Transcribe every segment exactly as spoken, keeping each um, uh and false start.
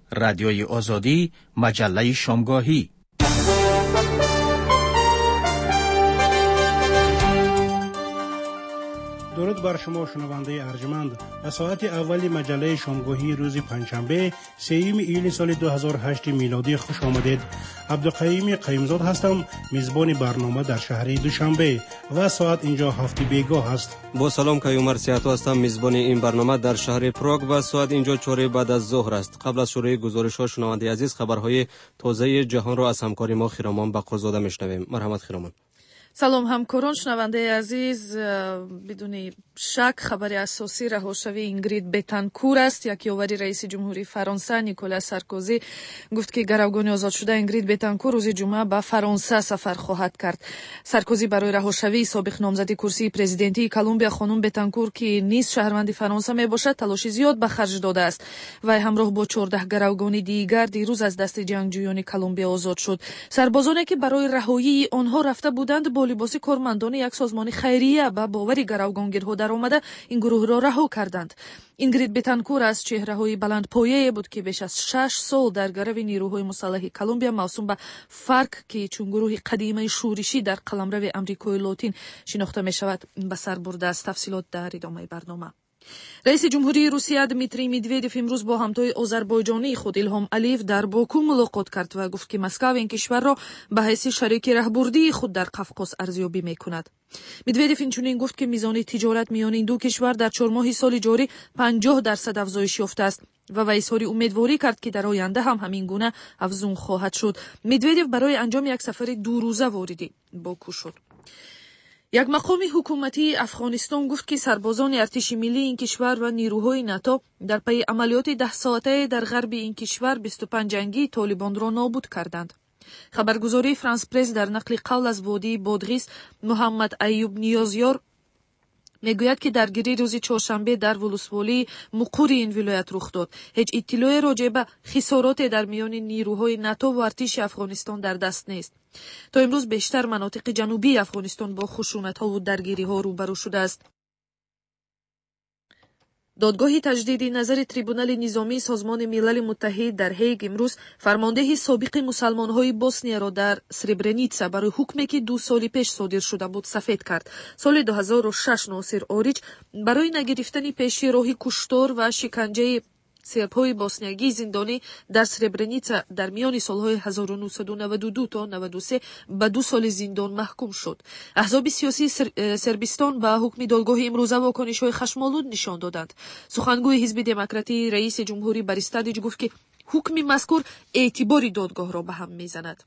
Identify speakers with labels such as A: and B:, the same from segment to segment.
A: رادیوی آزادی، مجله شامگاهی.
B: درود بر شما شنونده ارجمند. به ساعت اولی مجله شامگاهی روز پنجشنبه سوم ایول سال دو هزار و هشت میلادی خوش آمدید. عبدالقیوم قیمزاد هستم، میزبان برنامه در شهر دوشنبه و ساعت اینجا هفت بیگاه است.
C: با سلام که عمر سیاتو هستم، میزبان این برنامه در شهر پراگ و ساعت اینجا چهار بعد از ظهر است. قبل از شروع گزارش ها شنونده عزیز خبرهای تازه جهان را از همکاری ما خیرامان بقرزاده میشنویم. مرحمت خیرامان.
D: سلام همکاران شنونده عزیز، بدون شک خبر اساسی رهاشوی اینگرید بتانکور است. یکی‌آوری رئیس جمهوری فرانسه نیکولاس سارکوزی گفت که گروگان آزاد شده اینگرید بتانکور روز جمعه به فرانسه سفر خواهد کرد. سارکوزی برای رهاشوی سابق نامزد کرسی پرزیدنتی کلمبیا خانم بتانکور که نیز شهروند فرانسه میباشد تلاش زیاد به خرج داده است. وی همراه با چهارده گروگان دیگر دیروز از دست جنگجویان کلمبیا آزاد شد. سربازانی که برای رهایی آنها رفته بودند با لباس کارمندان یک سازمان خیریه به باوری گروگانگیرها در آمده این گروه را رها کردند. اینگرید بتانکور از چهره‌های بلندپایه بود که بیش از شش سال در گرو نیروهای مسلح کلمبیا موسوم به فارک که چون گروه قدیمی شورشی در قلمرو آمریکای لاتین شناخته می شود به سر برده است. تفصیلات در ادامه برنامه. رئیس جمهوری روسیه دمیتری مدودیف امروز با همتای آذربایجانی خود ایلهام علیف در باکو ملاقات کرد و گفت که مسکو این کشور را به حیث شریک رهبردی خود در قفقاز ارزیابی میکند. مدودیف اینچنین گفت که میزان تجارت میان این دو کشور در چهار ماه سال جاری پنجاه درصد افزایش یافته است و وی اظهار امیدواری کرد که در آینده هم همین گونه افزون خواهد شد. مدودیف برای انجام یک سفر دو روزه وارد باکو شد. یک مقام حکومتی افغانستان گفت که سربازان ارتش ملی این کشور و نیروهای ناتو در پی عملیات ده ساعته در غرب این کشور بیست و پنج جنگی طالبان را نابود کردند. خبرگزاری فرانس پرس در نقل قول از وادی بادغیس محمد ایوب نیازیار میگوید که درگیری روز چهارشنبه در ولسوالی مقر این ولایت رخ داد. هیچ اطلاعی راجع به خسارات در میان نیروهای ناتو و ارتش افغانستان در دست نیست. تا امروز بیشتر مناطق جنوبی افغانستان با خشونت‌ها و درگیری‌ها روبرو شده است. دادگاه تجدید نظر تریبونال نظامی سازمان ملل متحد در هیگ امروز فرمانده سابق مسلمان‌های بوسنیا را در سربرنیتسا برای حکمی که دو سال پیش صادر شده بود سفید کرد. سال دو هزار و شش ناصر آریچ برای نگرفتن پیشی راه کشتار و شکنجه سرب‌های بوسنیایی زندانی در سربرنیتسا در میان سالهای هزار و نهصد و نود و دو تا نود و سه به دو سال زندان محکوم شد. احزاب سیاسی سر... سربستان به حکم دادگاه امروزه واکنش‌های خشم‌آلود نشان دادند. سخنگوی حزب دموکراتی رئیس جمهوری بریستادیچ گفت که حکم مذکور اعتبار دادگاه را به هم می‌زند.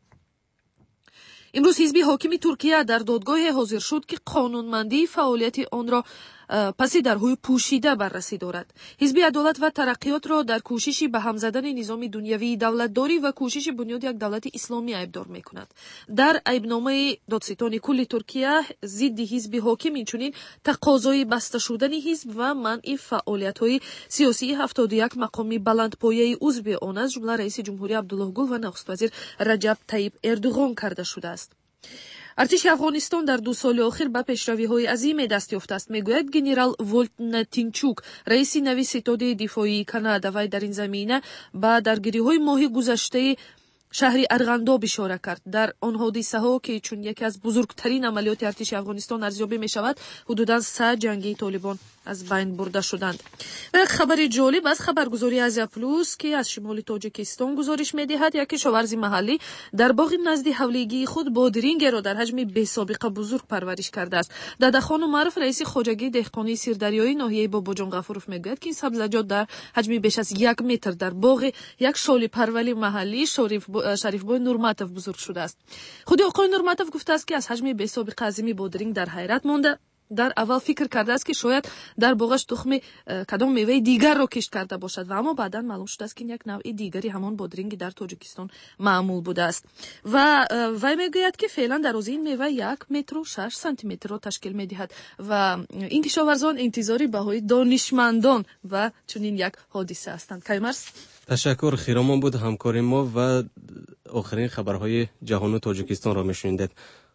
D: امروز حزب حاکم ترکیه در دادگاه حاضر شد که قانونمندی فعالیت آن را پسی درهای پوشیده بررسی دارد. حزب عدالت و ترقیات را در کوشش به هم زدن نظام دنیوی دولتداری و کوشش بنیاد یک دولت اسلامی ایبدار می‌کند. در ایبنامه دادستان کل ترکیه ضد حزب حاکم اینچنین تقاضای بسته شدن حزب و منع فعالیت‌های سیاسی هفتاد و یک مقام بلندپایه عضو آن از جمله رئیس جمهوری عبدالله گل و نخست وزیر رجب طیب اردوغان کرده شده است. ارتش افغانستان در دو سال اخیر به پیشروی‌های عظیم دست یافته است. میگوید گنرال ولتن تینچوک رئیس نوی ستاد دفاعی کانادا و در این زمینه به درگیری‌های ماه گذشته شهر ارغنداب اشاره کرد. در آن حادثه ها که چون یکی از بزرگترین عملیات ارتش افغانستان ارزیابی می شود حدوداً سه جنگی طالبان از بین برده شدند. و یک خبر جالب از خبرگزاری آزیا پلوس که از شمال تاجیکستان گزارش می دهد یک کشاورز محلی در باغ نزد حولگی خود بادرینگ را در حجم بی سابقه بزرگ پرورش کرده است. ددخان معروف رئیس خواجگی دهقانی سیردریایی ناحیه باباجان غفورов میگوید که این سبزیجات در حجم بیش از یک متر در باغ یک شالی پروری محلی شریف شریف بای نورماتوف بزرگ شده است. خود آقای نورماتوف گفته است که از حجم بی سابقه عظیم بادرینگ در حیرت مانده. در اول فکر کرده است که شاید در باغش تخم کدام میوه دیگر را کشت کرده باشد و اما بعدا معلوم شده است که یک نوع دیگری همان بادرینگ در تاجیکستان معمول بوده است و وی میگوید که فعلا در این میوه یک متر و شش سانتی متر را تشکیل میدهد و این کشاورزان انتظاری بهای دانشمندان و چنین یک حادثه هستند. کایمرس
C: تشکر خیرامان بود همکار ما و آخرین خبرهای جهان و تاجیکستان را میشنیدید.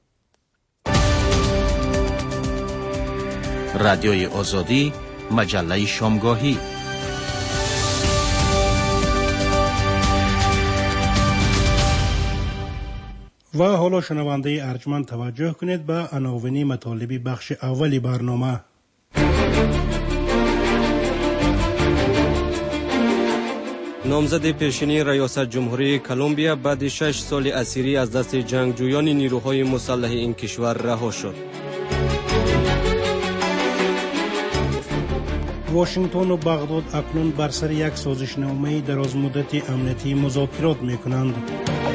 A: رادیوی آزادی، مجله شامگاهی.
B: و حالا شنونده ارجمند توجه کنید به عناوین مطالب بخش اولی برنامه.
C: نامزد پیشینی ریاست جمهوری کلمبیا بعد شش سال اسیری از دست جنگجویان نیروهای مسلح این کشور رها شد.
B: واشنگتن و بغداد اکنون بر سر یک سازشنامه دراز مدت امنیتی مذاکرات می‌کنند.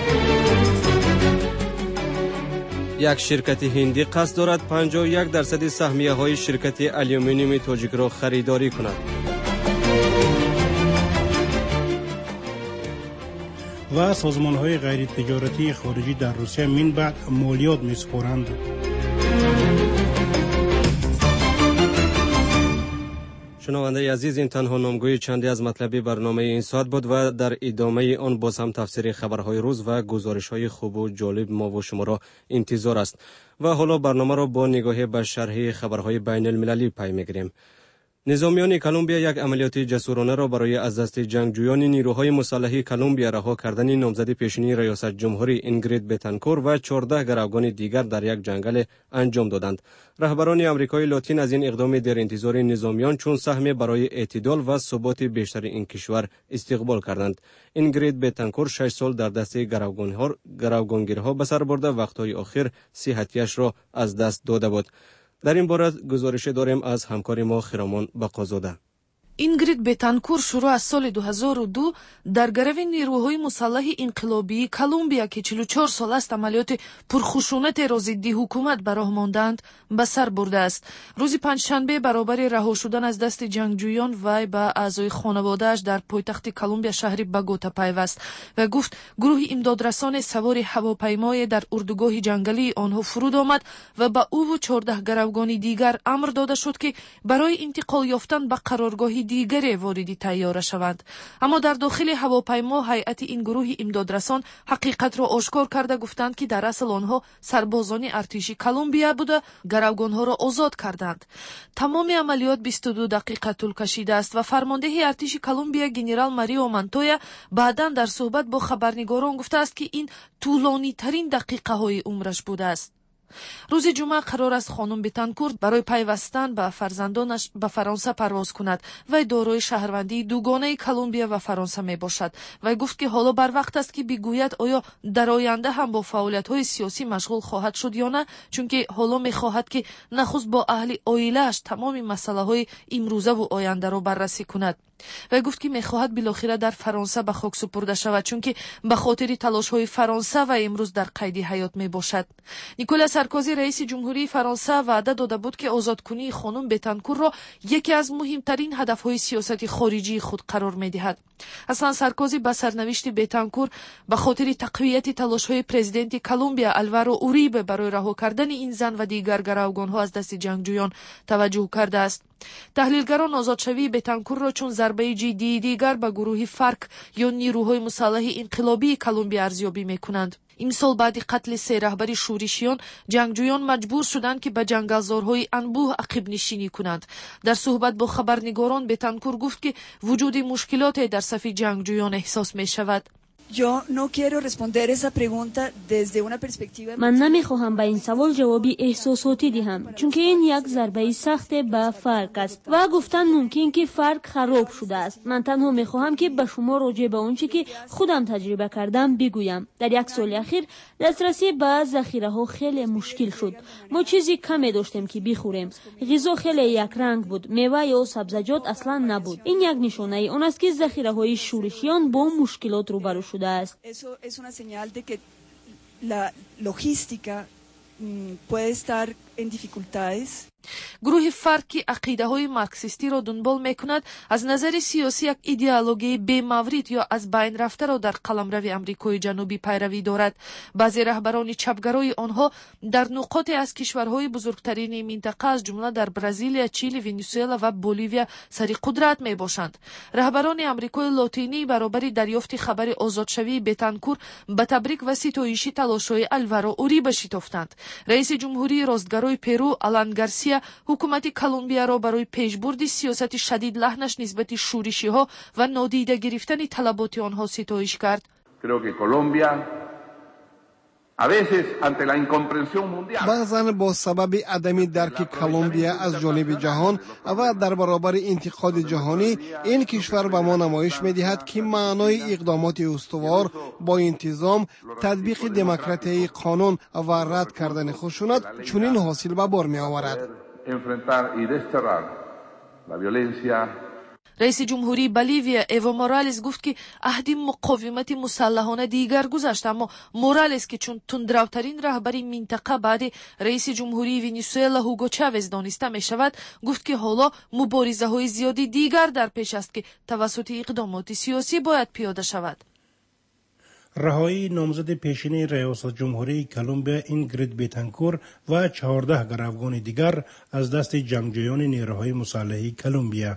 C: یک شرکت هندی قصد دارد پنجاه و یک درصد سهمیه های شرکت آلومینیوم تاجیک را خریداری کند.
B: و سازمان‌های غیر تجارتی خارجی در روسیه من بعد مالیات می‌سپارند.
C: شنونده عزیز، این تنها نامگوی چندی از مطلب برنامه این ساعت بود و در ادامه آن باز هم تفسیر خبرهای روز و گزارش‌های خوب و جالب ما و شما را انتظار است. و حالا برنامه را با نگاهی به شرح خبرهای بین المللی پی می‌گیریم. نظامیان کلمبیا یک عملیات جسورانه را برای از دست جنگجویان نیروهای مسلح کلمبیا رها کردن نامزد پیشینی ریاست جمهوری اینگرید بتانکور و چهارده گروگان دیگر در یک جنگل انجام دادند. رهبران آمریکای لاتین از این اقدام در انتظار نظامیان چون سهم برای اعتدال و ثبات بیشتر این کشور استقبال کردند. اینگرید بتانکور شش سال در دست گروگانگیرها به سر برده وقتهای آخر صحتیش را از دست داده بود. در این باره گزارش داریم از همکار ما خرامان بقازاده.
D: اینگرید بتانکور شروع از سال دو هزار و دو در گرو نیروهای مسلح انقلابی کلمبیا که چهل و چهار سال است عملیات پرخشونت را ضد حکومت به راه ماندند به سر برده است. روز پنجشنبه برابر رها شدن از دست جنگجویان وی به اعضای خانواده‌اش در پایتخت کلمبیا شهر بگوتا پیوست و گفت گروه امدادرسان سوار هواپیمای در اردوگاه جنگلی آنها فرود آمد و به او و چهارده گروگان دیگر امر داده شد که برای انتقال یافتن به قرارگاه دیگری واردی تیاره شوند. اما در داخل هواپیما هیئت این گروه امدادرسان حقیقت را آشکار کرده گفتند که در اصل آنها سربازان ارتش کلمبیا بوده گروگانها را آزاد کردند. تمام عملیات بیست و دو دقیقه طول کشیده است و فرمانده ارتش کلمبیا گنرال ماریو مانتویا بعداً در صحبت با خبرنگاران گفته است که این طولانی ترین دقیقه های عمرش بوده است. روز جمعه قرار است خانم بتانکور برای پیوستن به فرزندانش به فرانسه پرواز کند و دارای شهروندی دوگانه کلمبیا و فرانسه می باشد و گفت که حالا بر وقت است که بگوید آیا در آینده هم با فعالیت‌های سیاسی مشغول خواهد شد یا نه، چون که حالا می خواهد که نخست با اهل عائله‌اش تمام مسائل امروزه و آینده را بررسی کند. و گفت که می‌خواهد بالاخره در فرانسه به خاک سپرده شود چون که به خاطر تلاش‌های فرانسه و امروز در قید حیات میباشد. نیکولا سارکوزی رئیس جمهوری فرانسه وعده داده بود که آزادکنی خانم بتانکور را یکی از مهمترین هدف‌های سیاست خارجی خود قرار می‌دهد. اصلا سارکوزی به سرنوشت بتانکور به خاطر تقویت تلاش‌های پرزیدنت کلمبیا آلوارو اوریبه برای رها کردن این زن و دیگر گروگان‌ها از دست جنگجویان توجه کرده است. تحلیلگران آزادشوی بتانکور را چون ضربه جدی دیگر به گروه فارک یا نیروهای مسلح انقلابی کلمبیا ارزیابی می‌کنند. امسال بعد قتل سه رهبر شورشیان جنگجویان مجبور شدند که به جنگلزارهای انبوه عقب نشینی کنند. در صحبت با خبرنگاران بتانکور گفت که وجود مشکلات در صف جنگجویان احساس می شود.
E: من نمیخواهم به این سوال جوابی احساساتی دهم چون که این یک ضربه سخت به فرق است و گفتن ممکن که فرق خراب شده است. من تنها میخواهم که به شما راجع به آنچه که خودم تجربه کردم بگویم. در یک سال اخیر دسترسی به ذخیره ها خیلی مشکل شد. ما چیزی کمی داشتیم که بخوریم. غذا خیلی یک رنگ بود. میوه یا سبزیجات اصلا نبود. این یک نشانه آن است که ذخیره های شورشیان با مشکلات روبرو شده.
F: Eso es una señal de que la logística puede estar en dificultades.
D: گروه فارک که عقیده های مارکسیستی را دنبال می کند از نظر سیاسی یک ایدئولوژی بی مورد یا از بین رفته را در قلمرو امریکای جنوبی پیروی دارد. بعضی رهبران چپگرای آنها در نقاط از کشورهای بزرگترین منطقه از جمله در برزیل، چیلی، ونزوئلا و بولیویا سر قدرت می باشند. رهبران امریکای لاتینی برابر دریافت خبر آزادشوی بتانکور به تبریک و ستایش تلاش‌های آلوارو اوریبه شتافتند. رئیس جمهوری راستگرای پرو آلان گارسیا حکومت کلمبیا را برای پیشبرد سیاست شدید لحنش نسبت شورشی‌ها و نادیده گرفتن طلبات آنها ستایش کرد.
G: Creo que Colombia بعضاً با سبب عدم درک کلمبیا از جانب جهان و در برابر انتقاد جهانی این کشور به ما نمایش می‌دهد که معنای اقدامات استوار با انتظام، تطبیق دموکراسی قانون و رد کردن خشونت چنین حاصل به بار می‌آورد.
D: رئیس جمهوری بولیویا ایو مورالس گفت که عهد مقاومت مسلحانه دیگر گذشت، اما مورالس که چون تندروترین رهبری منطقه بعد رئیس جمهوری ونزوئلا هوگو چاوز دانسته می شود، گفت که حالا مبارزه های زیادی دیگر در پیش است که توسط اقدامات سیاسی باید پیاده شود.
B: رهایی نامزد پیشین ریاست جمهوری کلمبیا اینگرید بیتانکور و چهارده گروگان دیگر از دست جنگجویان نیروهای مسلح کلمبیا.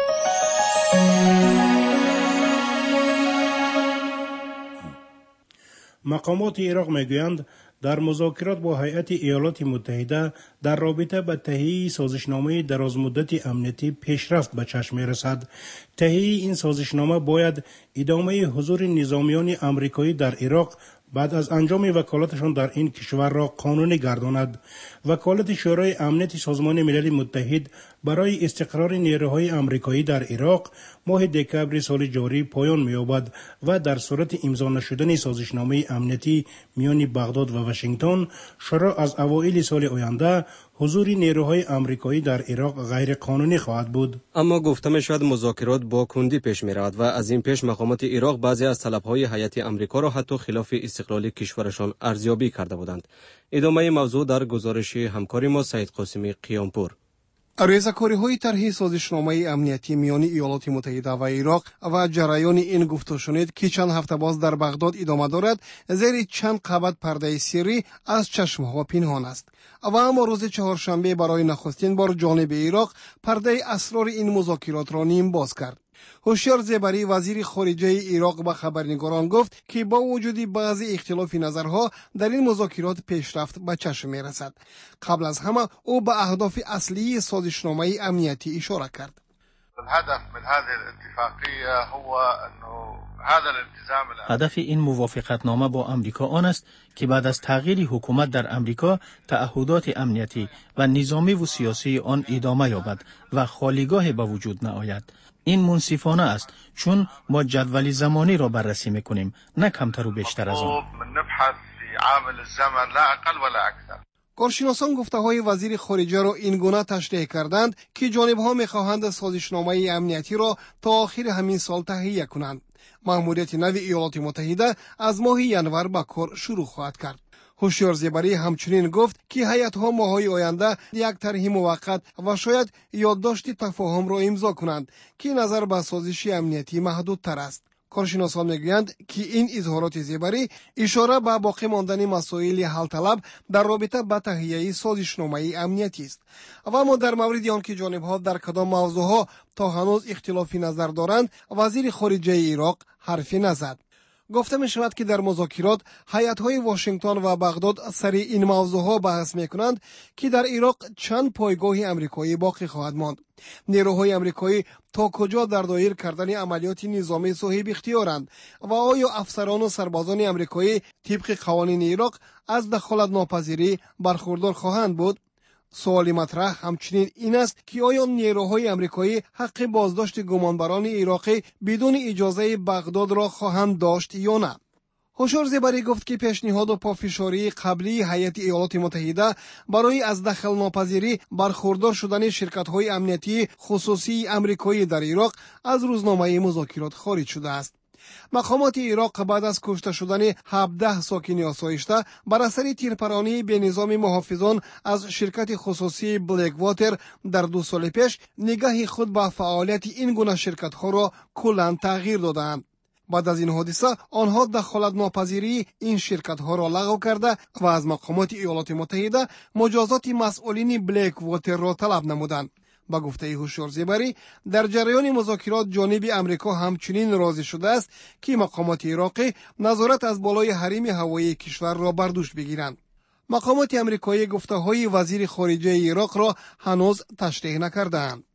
B: مقامات عراق میگویند در مذاکرات با هیئت ایالات متحده در رابطه با تهیه سازشنامه درازمدت امنیتی پیشرفت به چشم می‌رسد. تهیه این سازشنامه باید ادامه حضور نظامیان آمریکایی در عراق بعد از انجام وکالتشان در این کشور را قانونی گرداند. وکالت شورای امنیت سازمان ملل متحد برای استقرار نیروهای آمریکایی در عراق ماه دکمبر سال جاری پایان می‌یابد و در صورت امضا نشدن سازشنامه امنیتی میان بغداد و واشنگتن شروع از اوایل سال آینده حضور نیروهای آمریکایی در عراق غیر قانونی خواهد بود.
C: اما گفته می شود مذاکرات با کندی پیش می رود و از این پیش مقامات عراق بعضی از طلبهای هیئت آمریکا را حتی خلاف استقلال کشورشان ارزیابی کرده بودند. ادامه موضوع در گزارش همکار ما سعید قاسمی قیامپور.
G: ریزه‌کاری‌های طرح سازشنامه امنیتی میان ایالات متحده و عراق و جریان این گفته شنید که چند هفته باز در بغداد ادامه دارد زیر چند قبض پرده سری از چشم‌ها پنهان است. و اما روز چهارشنبه برای نخستین بار جانب عراق پرده اسرار این مذاکرات را نیم باز کرد. هوشیار زیبری وزیر خارجه عراق به خبرنگاران گفت که با وجود بعضی اختلاف نظرها در این مذاکرات پیشرفت به چشم می رسد. قبل از همه او به اهداف اصلی سازشنامه امنیتی اشاره کرد.
H: الهدف من هذه الاتفاقية هو انه هذا الالتزام
A: هدف این موافقتنامه با امریکا آن است که بعد از تغییر حکومت در امریکا تعهدات امنیتی و نظامی و سیاسی آن ادامه یابد و خالیگاه به وجود نآید. این منصفانه است چون ما جدول زمانی را بررسی میکنیم، نه کمتر و بیشتر از آن.
H: نبحث في عامل الزمن لا اقل ولا اكثر.
G: کارشناسان گفته های وزیر خارجه را این گونه تشریح کردند که جانبها میخواهند سازشنامه امنیتی را تا آخر همین سال تهیه کنند. مأموریت نو ایالات متحده از ماه ینور به کار شروع خواهد کرد. هوشیار زیبری همچنین گفت که هیئت‌ها ماه‌های آینده یک طرح موقت و شاید یادداشت تفاهم را امضا کنند که نظر به سازش امنیتی محدودتر است. کارشناسان میگویند که این اظهارات زیبری اشاره به باقی ماندن مسائل حل طلب در رابطه با تهیه سازشنامه امنیتی است. و اما در مورد آنکه جانب‌ها در کدام موضوعها تا هنوز اختلافی نظر دارند، وزیر خارجه عراق حرفی نزد. گفته می شود که در مذاکرات هیئت‌های واشنگتن و بغداد سر این موضوعها بحث می کنند که در عراق چند پایگاه آمریکایی باقی خواهد ماند. نیروهای آمریکایی تا کجا در دایر کردن عملیات نظامی صاحب اختیارند و آیا افسران و سربازان آمریکایی طبق قوانین عراق از دخالت ناپذیری برخوردار خواهند بود؟ سوال مطرح همچنین این است که آیا نیروهای آمریکایی حق بازداشت گمانبران عراقی بدون اجازه بغداد را خواهند داشت یا نه؟ هوشیار زیبری گفت که پیشنهاد و پافشاری قبلی هیئت ایالات متحده برای از دخل ناپذیری برخوردار شدن شرکت‌های امنیتی خصوصی آمریکایی در عراق از روزنامه مذاکرات خارج شده است. مقامات عراق بعد از کشته شدن هفده ساکن آسایشته بر اثر تیرپرانی به نظام محافظان از شرکت خصوصی بلک واتر در دو سال پیش نگاه خود به فعالیت این گونه شرکت‌ها را کلاً تغییر دادند. بعد از این حادثه آنها دخالت ناپذیری این شرکت‌ها را لغو کرده و از مقامات ایالات متحده مجازات مسئولین بلک واتر را طلب نمودند. با گفته هوشیار زیبری در جریان مذاکرات جانب امریکا همچنین راضی شده است که مقامات عراقی نظارت از بالای حریم هوایی کشور را بر دوش بگیرند. مقامات امریکایی گفته‌های وزیر خارجه عراق را هنوز تشریح نکردند.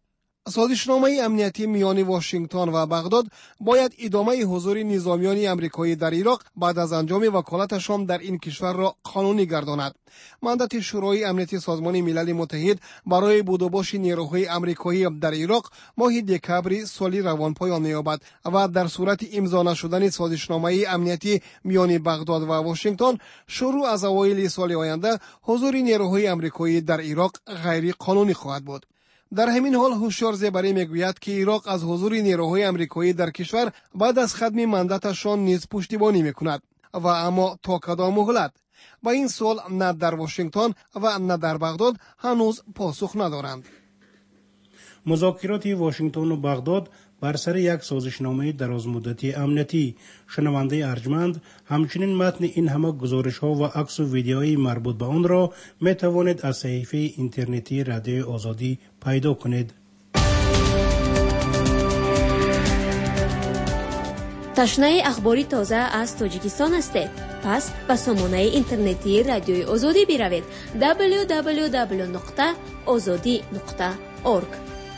G: سازشنامه امنیتی میان واشنگتن و بغداد باید ادامه حضور نظامیان امریکایی در عراق بعد از انجام وکالتشان در این کشور را قانونی گرداند. مندت شورای امنیتی سازمان ملل متحد برای بود و باش نیروهای امریکایی در عراق ماه دکبر سالی روان پایان می‌یابد و در صورت امضا نشدن سازشنامه امنیتی میان بغداد و واشنگتن شروع از اوایل سال آینده حضور نیروهای امریکایی در عراق غیر قانونی خواهد بود. در همین حال هوشیار زبری میگوید که عراق از حضور نیروهای امریکایی در کشور بعد از ختم مندتشان نیز پشتیبانی میکند و اما تا کدام مهلت؟ با این سوال نه در واشنگتن و نه در بغداد هنوز پاسخ ندارند.
B: مذاکرات واشنگتن و بغداد بر سر یک سازشنامه درازمدتی امنیتی. شنونده ارجمند، همچنین متن این همه گزارش ها و عکس و ویدیوهای مربوط به آن را می توانید از صفحه اینترنتی رادیو آزادی پیدا کنید.
I: تشنه اخباری تازه از تاجیکستان هستید؟ پس به سامانه اینترنتی رادیوی آزادی بروید دبلیو دبلیو دبلیو نقطه آزادی نقطه اورگ.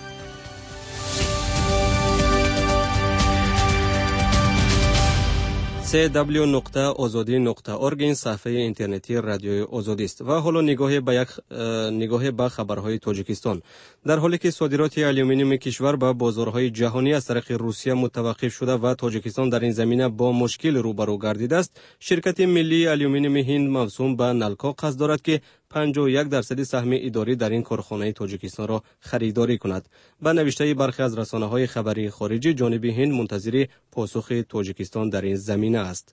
C: سی دبلیو نقطه آزادی نقطه اورگ این صفحه اینترنتی رادیوی آزادی است. و حالا نگاه به یک نگاه به خبرهای تاجیکستان. در حالی که صادرات آلومینیوم کشور به بازارهای جهانی از طریق روسیه متوقف شده و تاجیکستان در این زمینه با مشکل روبرو گردیده است، شرکت ملی آلومینیوم هند موسوم به نالکو قصد دارد که پنجاه و یک درصد سهم اداری در این کارخانه تاجیکستان را خریداری کند. به نوشته برخی از رسانه‌های خبری خارجی، جانب هند منتظر پاسخ تاجیکستان در این زمینه است.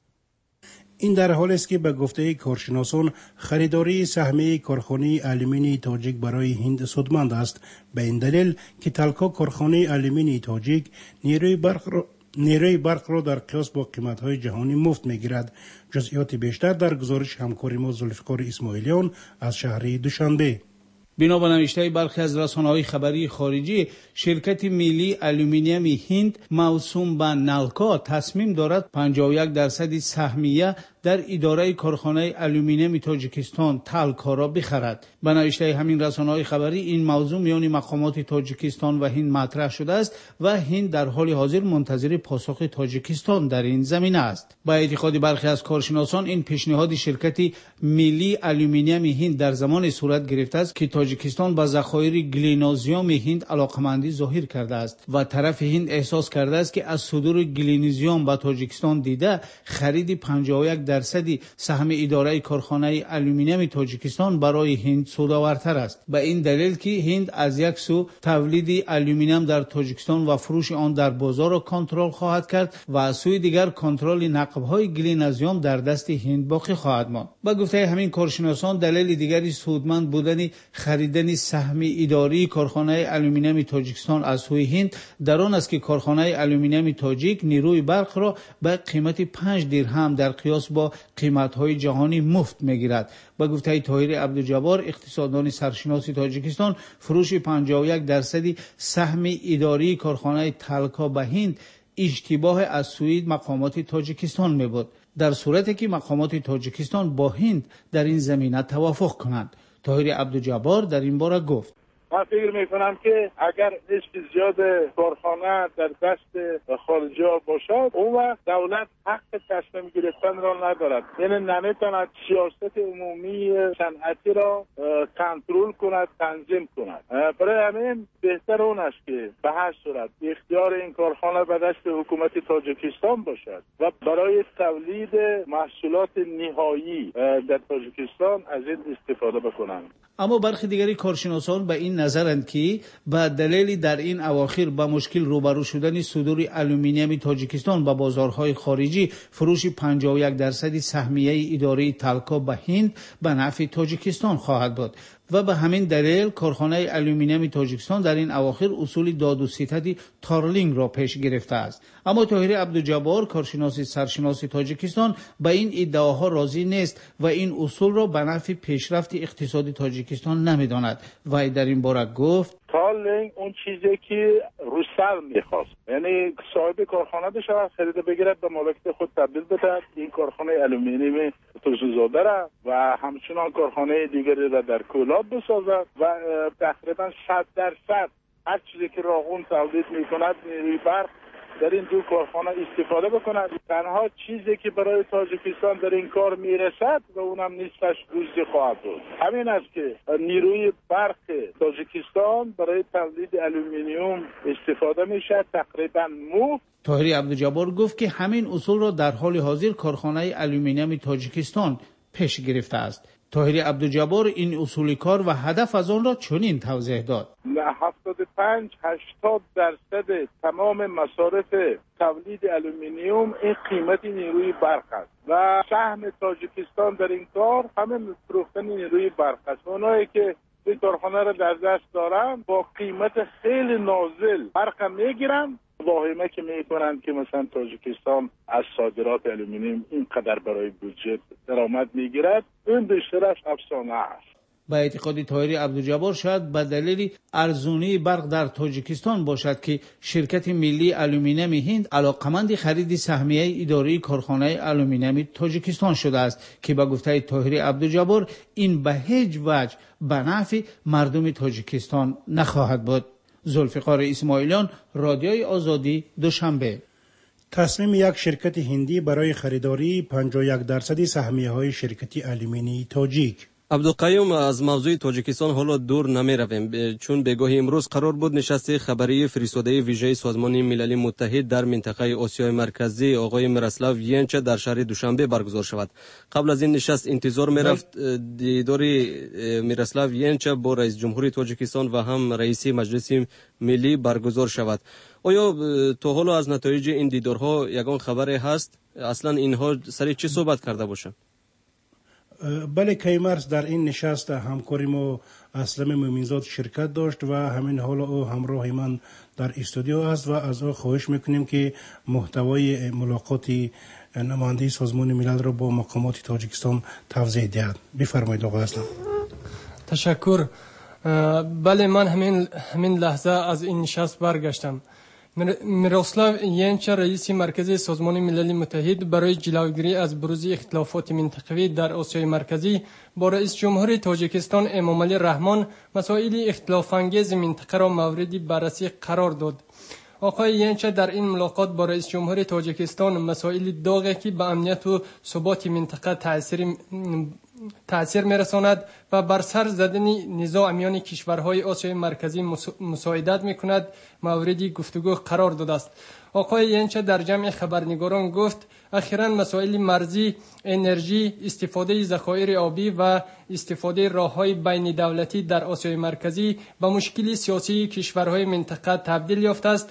B: این در حالی است که به گفته کارشناسان خریداری سهمیه کارخانه آلومینی تاجیک برای هند سودمند است، به این دلیل که تلکا کارخانه آلومینی تاجیک نیروی برق را نیروی برق را در قیاس با قیمت‌های جهانی مفت می‌گیرد. جزئیات بیشتر در گزارش همکار ما ذوالفقار اسماعیلیان از شهر دوشنبه.
J: بنا به نوشته برخی از رسانه‌های خبری خارجی، شرکت ملی آلومینیوم هند موسوم به نالکو تصمیم دارد پنجاه و یک درصد سهمیه در اداره کارخانه آلومینیوم تاجیکستان تالکا را بخرد. به نوشته همین رسانه‌های خبری، این موضوع میان مقامات تاجیکستان و هند مطرح شده است و هند در حال حاضر منتظر پاسخ تاجیکستان در این زمینه است. با اعتقاد برخی از کارشناسان، این پیشنهاد شرکت ملی آلومینیوم هند در زمان صورت گرفته است که تاجیکستان به ذخایر گلینوزیوم هند علاقمندی ظاهر کرده است و طرف هند احساس کرده است که از صدور گلینوزیوم به تاجیکستان دیده خرید پنجاه و یک درصد سهم اداره کارخانه آلومینیوم تاجیکستان برای هند سودآورتر است. به این دلیل که هند از یک سو تولید آلومینیوم در تاجیکستان و فروش آن در بازار را کنترل خواهد کرد و از سوی دیگر کنترل نقب‌های گلینوزیوم در دست هند باقی خواهد ماند. با گفته همین کارشناسان، دلیل دیگری سودمند بودن خریدن سهم اداری کارخانه آلومینیوم تاجیکستان از سوی هند در آن است که کارخانه آلومینیوم تاجیک نیروی برق را به قیمت پنج درهم در قیاس با قیمت‌های جهانی مفت می‌گیرد. با گفته طاهر عبدالجبار، اقتصاددان سرشناس تاجیکستان، فروش پنجاه و یک درصد سهم اداری کارخانه تالکا به هند اشتباه از سوی مقامات تاجیکستان می‌بود، در صورتی که مقامات تاجیکستان با هند در این زمینه توافق کنند. طاهر عبدالجبار در این باره گفت:
K: من فکر میکنم که اگر نسبت زیاد کارخانه در دست خارجی ها باشد، اون وقت دولت حق تصمیم گرفتن را ندارد، یعنی نمیتواند سیاست عمومی صنعتی را کنترل کند، تنظیم کند. برای همین بهتر اون است که به هر صورت اختیار این کارخانه به دست حکومت تاجیکستان باشد و برای تولید محصولات نهایی در تاجیکستان از این استفاده بکنند.
J: اما برخی دیگری کارشناسان به این نظرند که به دلیل در این اواخر با مشکل روبرو شدن صدور آلومینیوم تاجیکستان به بازارهای خارجی، فروش پنجاه و یک درصد سهمیه اداره تالکا به هند به نفع تاجیکستان خواهد بود و به همین دلیل کارخانه آلومینیوم تاجیکستان در این اواخر اصول داد و ستد تارلینگ را پیش گرفته است. اما طاهر عبدالجبار، کارشناس سرشناس تاجیکستان، به این ادعاها راضی نیست و این اصول را به نفع پیشرفت اقتصادی تاجیکستان نمی‌داند. و در این باره گفت:
K: تارلینگ اون چیزی که روسل میخواست، یعنی صاحب کارخانه بشه، خریده بگیرد به مالکیت خود تبدیل بده این کارخانه آلومینیوم توزیع‌زاده را و همچنان کارخانه دیگری را در کولاب بسازد و تقریبا صد درصد هر چیزی که راغون تولید میکند نیروی برق در این دو کارخانه استفاده بکنند. تنها چیزی که برای تاجیکستان در این کار میرسد و اونم نیستش روزی خواهد بود. همین است که نیروی برق تاجیکستان برای تولید آلومینیوم استفاده میشه تقریبا مفت.
J: طاهری عبدالجبار گفت که همین اصول را در حال حاضر کارخانه آلومینیوم تاجیکستان پیش گرفته است. طاهری عبدالجبار این اصول کار و هدف از آن را چنین توضیح داد:
K: هفتاد و پنج هشتاد درصد تمام مصارف تولید آلومینیوم این قیمت نیروی برق است و سهم تاجیکستان در این کار همین فروختن نیروی برق است. اونایی که این کارخانه را در دست دارن با قیمت خیلی نازل برق میگیرن، واهمه که میکنند که مثلا تاجیکستان از صادرات آلومینیوم اینقدر برای بودجه درآمد میگیرد. این بیشترش افسانه است.
J: با اعتقاد طاهری عبدالجبار شاید به دلیل ارزونی برق در تاجیکستان باشد که شرکت ملی آلومینیوم هند علاقمند خرید سهمیه اداره کارخانه آلومینیوم تاجیکستان شده است که به گفته طاهری عبدالجبار این به هیچ وجه به نفع مردم تاجیکستان نخواهد بود. ذوالفقار اسماعیلیان، رادیوی آزادی، دوشنبه.
B: تصمیم یک شرکت هندی برای خریداری پنجاه و یک درصد سهمیه های شرکت آلومینی تاجیک.
C: عبدالقیوم، از موضوع تاجیکستان حالا دور نمی رویم، چون بگاه امروز قرار بود نشست خبری فرستاده ویژه سازمان ملل متحد در منطقه آسیای مرکزی آقای میراسلاو ینچا در شهر دوشنبه برگزار شود. قبل از این نشست انتظار می رفت دیدار میراسلاو ینچا با رئیس جمهوری تاجیکستان و هم رئیس مجلس ملی برگزار شود. آیا تا حالا از نتایج این دیدارها یگان خبری هست؟ اصلا اینها سر چه صحبت کرده باشند؟
B: بله کیمرس، در این نشست همکاری ما اسلم مومنزاد شرکت داشت و همین حال او همراه من در استودیو است و از او خواهش میکنیم که محتوای ملاقات نماینده سازمان ملل را با مقامات تاجیکستان توضیح دهد. بفرمایید آقای اسلم.
L: تشکر. بله، من همین همین لحظه از این نشست برگشتم. میراسلاو ینچا رئیس مرکزی سازمان ملل متحد برای جلوگیری از بروز اختلافات منطقوی در آسیای مرکزی با رئیس جمهور تاجیکستان امامعلی رحمان مسائل اختلاف انگیز منطقه را مورد بررسی قرار داد. آقای ینچا در این ملاقات با رئیس جمهور تاجیکستان مسائل داغی که به امنیت و ثبات منطقه تأثیر تأثیر می‌رساند و بر سر زدن نزاع میان کشورهای آسیای مرکزی مساعدت می‌کند مورد گفتگو قرار داده است. آقای ینچا در جمع خبرنگاران گفت اخیراً مسائل مرزی، انرژی، استفاده ذخایر آبی و استفاده راه‌های بین دولتی در آسیای مرکزی به مشکل سیاسی کشورهای منطقه تبدیل یافته است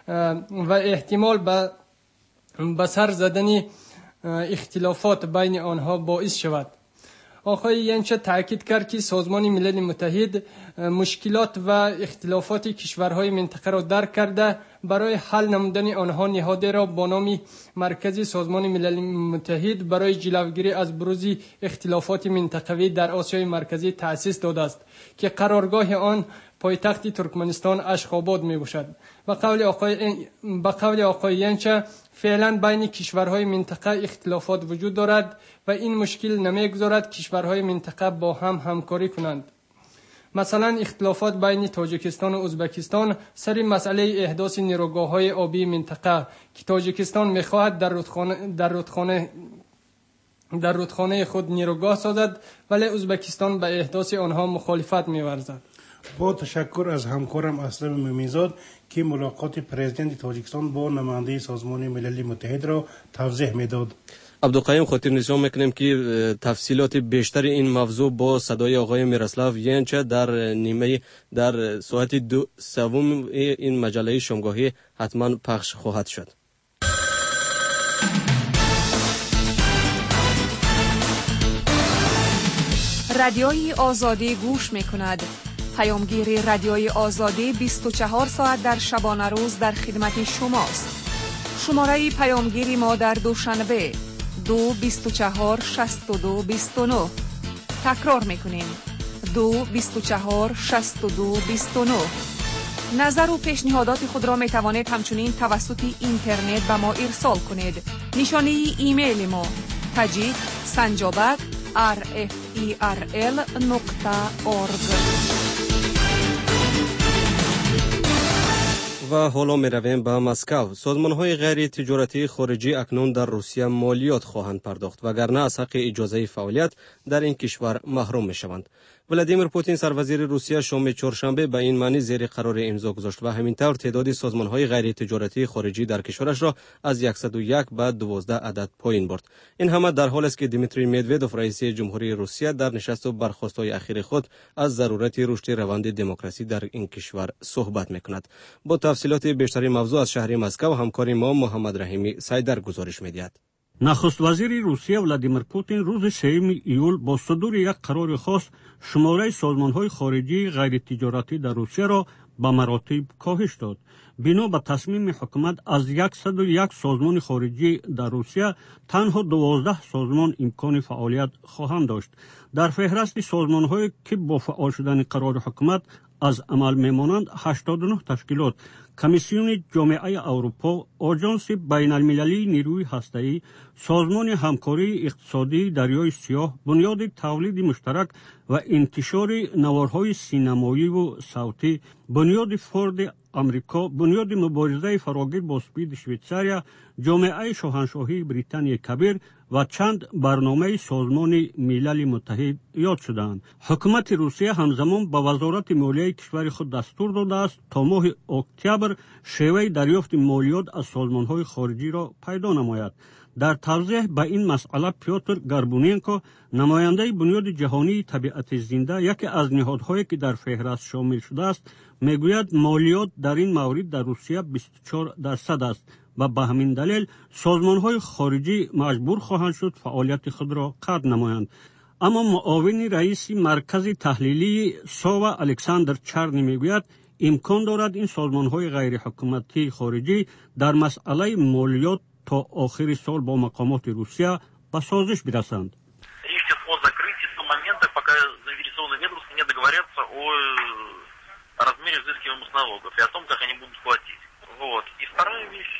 L: و احتمال به به سر زدن اختلافات بین آنها باعث شود. آقای ینچا تاکید کرد که سازمان ملل متحد مشکلات و اختلافات کشورهای منطقه را درک کرده برای حل نمودن آنها نهاده را با نام مرکزی سازمان ملل متحد برای جلوگیری از بروز اختلافات منطقوی در آسیای مرکزی تأسیس داده است که قرارگاه آن پایتخت ترکمنستان اشخاباد می باشد. به قول آقای به قول آقای ینچا فعلا بین کشورهای منطقه اختلافات وجود دارد و این مشکل نمیگذارد کشورهای منطقه با هم همکاری کنند. مثلا اختلافات بین تاجیکستان و ازبکستان سر مسئله احداث نیروگاه‌های آبی منطقه که تاجیکستان می‌خواهد در رودخانه در رودخانه در رودخانه خود نیروگاه سازد ولی ازبکستان به احداث آنها مخالفت می‌ورزد.
B: با تشکر از همکارم اسلم مومنزاد که ملاقات پرزیدنت تاجیکستان با نماینده سازمان ملل متحد را توضیح میداد.
C: عبدالقیوم، خاطر نشان میکنیم که تفصیلات بیشتر این موضوع با صدای آقای میراسلاو ینچا در نیمه در ساعت دو سوم این مجله شامگاهی حتما پخش خواهد شد.
D: رادیوی آزادی گوش میکند. پیامگیر رادیوی آزادی بیست و چهار ساعت در شبانه روز در خدمت شماست. شماره پیامگیری ما در دوشنبه دو بیست و چهار شصت و دو بیست و نه. تکرار میکنیم دو بیست و چهار شصت و دو بیست و نه. نظر و پیشنهادات خود را می توانید همچنین توسط اینترنت به ما ارسال کنید. نشانه ایمیل ما تجید سنجابک آر اف ای آر ال نقطه اورگ.
C: و حالا می رویم به مسکو. سازمان های غیر تجارتی خارجی اکنون در روسیه مالیات خواهند پرداخت وگرنه از حق اجازه فعالیت در این کشور محروم می شوند. ولادیمیر پوتین سروزیر روسیه شام چهارشنبه به این معنی زیر قرار امضا گذاشت و همینطور تعداد سازمان های غیر تجارتی خارجی در کشورش را از صد و یک به دوازده عدد پایین برد. این همه در حالی است که دیمیتری مدودوف رئیس جمهوری روسیه در نشست و برخاست‌های اخیر خود از ضرورت رشد روند دموکراسی در این کشور صحبت می‌کند. با تفصیلات بیشتر موضوع از شهر مسکو همکار ما محمد رحیمی سایدر گزارش می‌دهد.
M: نخست وزیر روسیه ولادیمیر پوتین روز سوم ایول با صدور یک قرار خاص شماره سازمان‌های خارجی غیر تجارتی در روسیه را به مراتب کاهش داد. بنا به تصمیم حکومت از صد و یک سازمان خارجی در روسیه تنها دوازده سازمان امکان فعالیت خواهند داشت. در فهرست سازمان‌هایی که با فعال شدن قرار حکومت از عمل میمانند هشتاد و نه تشکیلات، کمیسیون جامعه اروپا، آژانس بین المللی نیروی هسته‌ای، سازمان همکاری اقتصادی دریای سیاه، بنیاد تولید مشترک و انتشار نوارهای سینمایی و صوتی، بنیاد فورد امریکا، بنیاد مبارزه فراگیر با سپید شویتزاریا، جامعه شاهنشاهی بریتانیای کبیر و چند برنامه سازمان ملل متحد یاد شدند. حکومت روسیه همزمان با وزارت مالیه کشور خود دستور داده است تا ماه اکتبر شیوه دریافت مالیات از سازمان‌های خارجی را پیدا نماید. در توضیح به این مسئله پیوتر گربونینکو، نماینده بنیاد جهانی طبیعت زنده، یکی از نهادهایی که در فهرست شامل شده است، میگوید مالیات در این مورد در روسیه بیست و چهار درصد است و به همین دلیل سازمان‌های خارجی مجبور خواهند شد فعالیت خود را قطع نمایند. اما معاون رئیس مرکز تحلیلی ساوا الکساندر چرنی میگوید امکان دارد این سازمان‌های غیر حکومتی خارجی در مسئله مالیات تا آخر سال با مقامات روسیه به سازش برسند.
N: размере взыскиваемых налогов и о том, как они будут платить. Вот. И вторая вещь,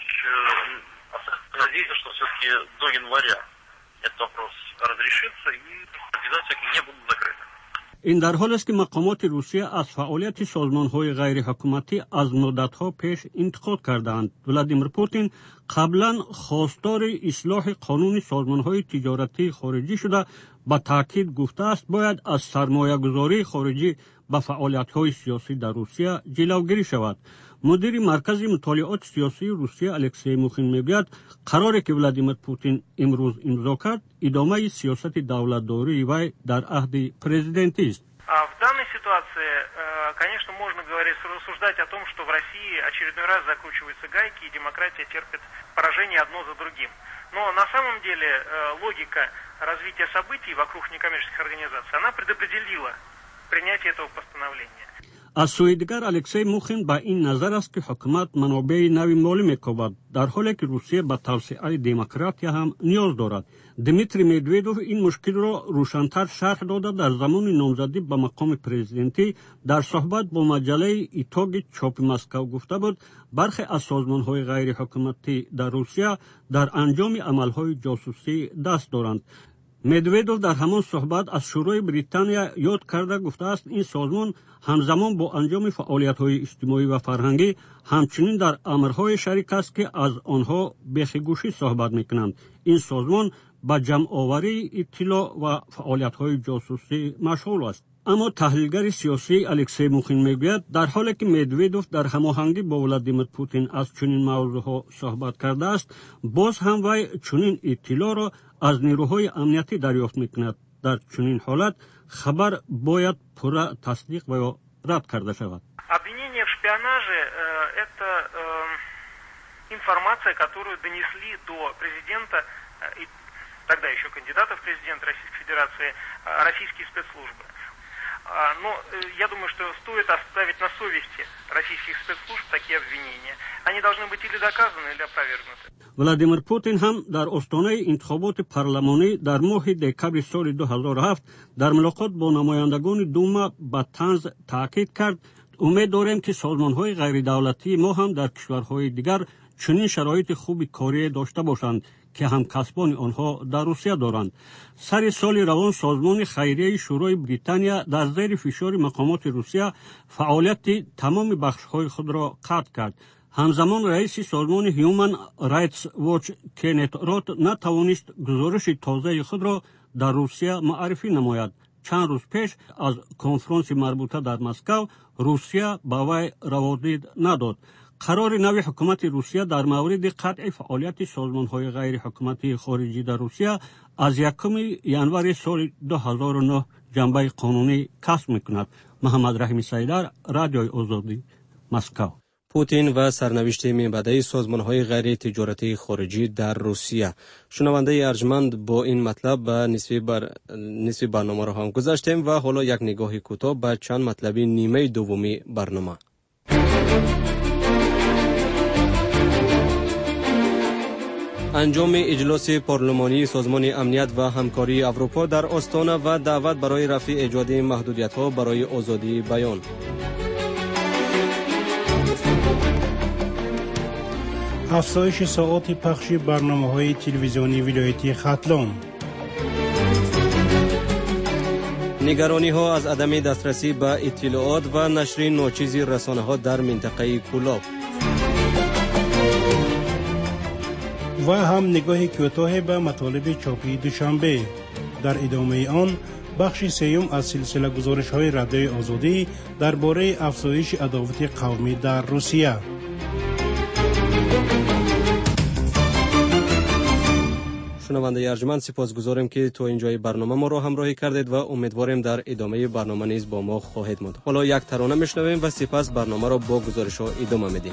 N: надеюсь, что все-таки до января этот вопрос разрешится и организации не будут закрыты.
M: این در حال است که مقامات روسیه از فعالیت سازمان‌های غیر حکومتی از مدت‌ها پیش انتقاد کردند. ولادیمیر پوتین قبلا خواستار اصلاح قانون سازمان‌های تجارتی خارجی شده با تاکید گفته است باید از سرمایه‌گذاری خارجی به فعالیت‌های سیاسی در روسیه جلوگیری شود. مدیر مرکز مطالعات سیاسی روسیه الکسی موخین میگوید قراری که ولادیمیر پوتین امروز امضا کرد ادامه سیاست دولتداری وی در عهد پرزیدنتی است.
O: В данной ситуации, конечно, можно говорить, рассуждать о том, что в России очередной раз закручиваются гайки и демократия терпит поражение одно за другим. Но на самом деле логика развития событий вокруг некоммерческих организаций, она предопределила принятие этого постановления.
M: از سوی دیگر الکسی موخین با این نظر است که حکومت منابع نوی مالی میکوبد در حالی که روسیه به توسعه دموکراسی هم نیاز دارد. دیمیتری مدودوف این مشکل را روشن‌تر شرح داده در زمان نامزدی به مقام پرزیدنتی در صحبت با مجله ایتاگ چاپ مسکو گفته بود برخی از سازمان‌های غیر حکومتی در روسیه در انجام عمل‌های جاسوسی دست دارند. مدودوف در همان صحبت از شورای بریتانیا یاد کرده گفته است این سازمان همزمان با انجام فعالیت‌های اجتماعی و فرهنگی همچنین در امرهای شریک است که از آنها بیخگوشی صحبت می‌کنند. این سازمان با جمع‌آوری اطلاع و فعالیت‌های جاسوسی مشغول است. اما تحلیلگر سیاسی الکسی موخین میگوید در حالی که مدودوف در هماهنگی با ولادیمیر پوتین از چنین موضوعها صحبت کرده است باز هم وی چنین اطلاع را از نیروهای امنیتی دریافت میکند. در چنین حالت خبر باید پورا تصدیق و رد کرده شود.
O: Обвинение в шпионаже – это информация, которую донесли до президента и тогда еще кандидата в президенты Российской Федерации российские спецслужбы. Но я думаю, что стоит оставить на совести российских спецслужб такие обвинения. Они должны быть или доказаны, или опровергнуты.
M: ولادیمیر پوتین هم در آستانه انتخابات پارلمانی در ماه دکبر سال دو هزار و هفت در ملاقات با نمایندگان دوما به طنز تاکید کرد امید داریم که سازمان‌های غیر دولتی ما هم در کشورهای دیگر چنین شرایط خوب کاری داشته باشند که هم کسبان آنها در روسیه دارند. سر سال روان سازمان خیریه شورای بریتانیا در زیر فشار مقامات روسیه فعالیت تمام بخش‌های خود را قطع کرد. ҳамзамон раиси созмони Human Rights Watch Кеннет Рот натавонист гузориши тозаи худро дар Русия маърифӣ намояд. чанд рӯз пеш аз конфронси марбута дар Москав Русия ба вай раводид надод. қарори нави ҳукумати Русия дар мавриди қатъи фаъолияти созмонҳои ғайриҳукуматии хориҷӣ дар Русия аз якуми январи соли ду ҳазору нӯ ҷанбаи қонунӣ касб мекунад. Муҳаммад Раҳими Сайдар, Радиои Озодӣ, Москав.
C: پوتین و سرنوشت میانبرده‌ی سازمان‌های غیر تجارتی خارجی در روسیه. شنونده ارجمند، با این مطلب به نصف بر نصف برنامه را هم گذاشتیم و حالا یک نگاه کوتاه به چند مطلب نیمه دومی برنامه. انجام اجلاس پارلمانی سازمان امنیت و همکاری اروپا در آستانه و دعوت برای رفع ایجاد محدودیت‌ها برای آزادی بیان.
B: افزایش ساعات پخش برنامه‌های تلویزیونی ولایتی ختلان.
C: نگرانی ها از عدم دسترسی به اطلاعات و نشر ناچیز رسانه ها در منطقه کولاب.
B: و هم نگاه کوتاه به مطالب چاپی دوشنبه. در ادامه آن بخش سیوم از سلسله گزارش های رادیوی آزادی درباره افزایش عداوت قومی در روسیه.
C: شنونده ارجمند، سپاسگزاریم که تا اینجای برنامه ما را همراهی کردید و امیدواریم در ادامه برنامه نیز با ما خواهید ماند. حالا یک ترانه میشنویم و سپس برنامه را با گزارش ها ادامه میدیم.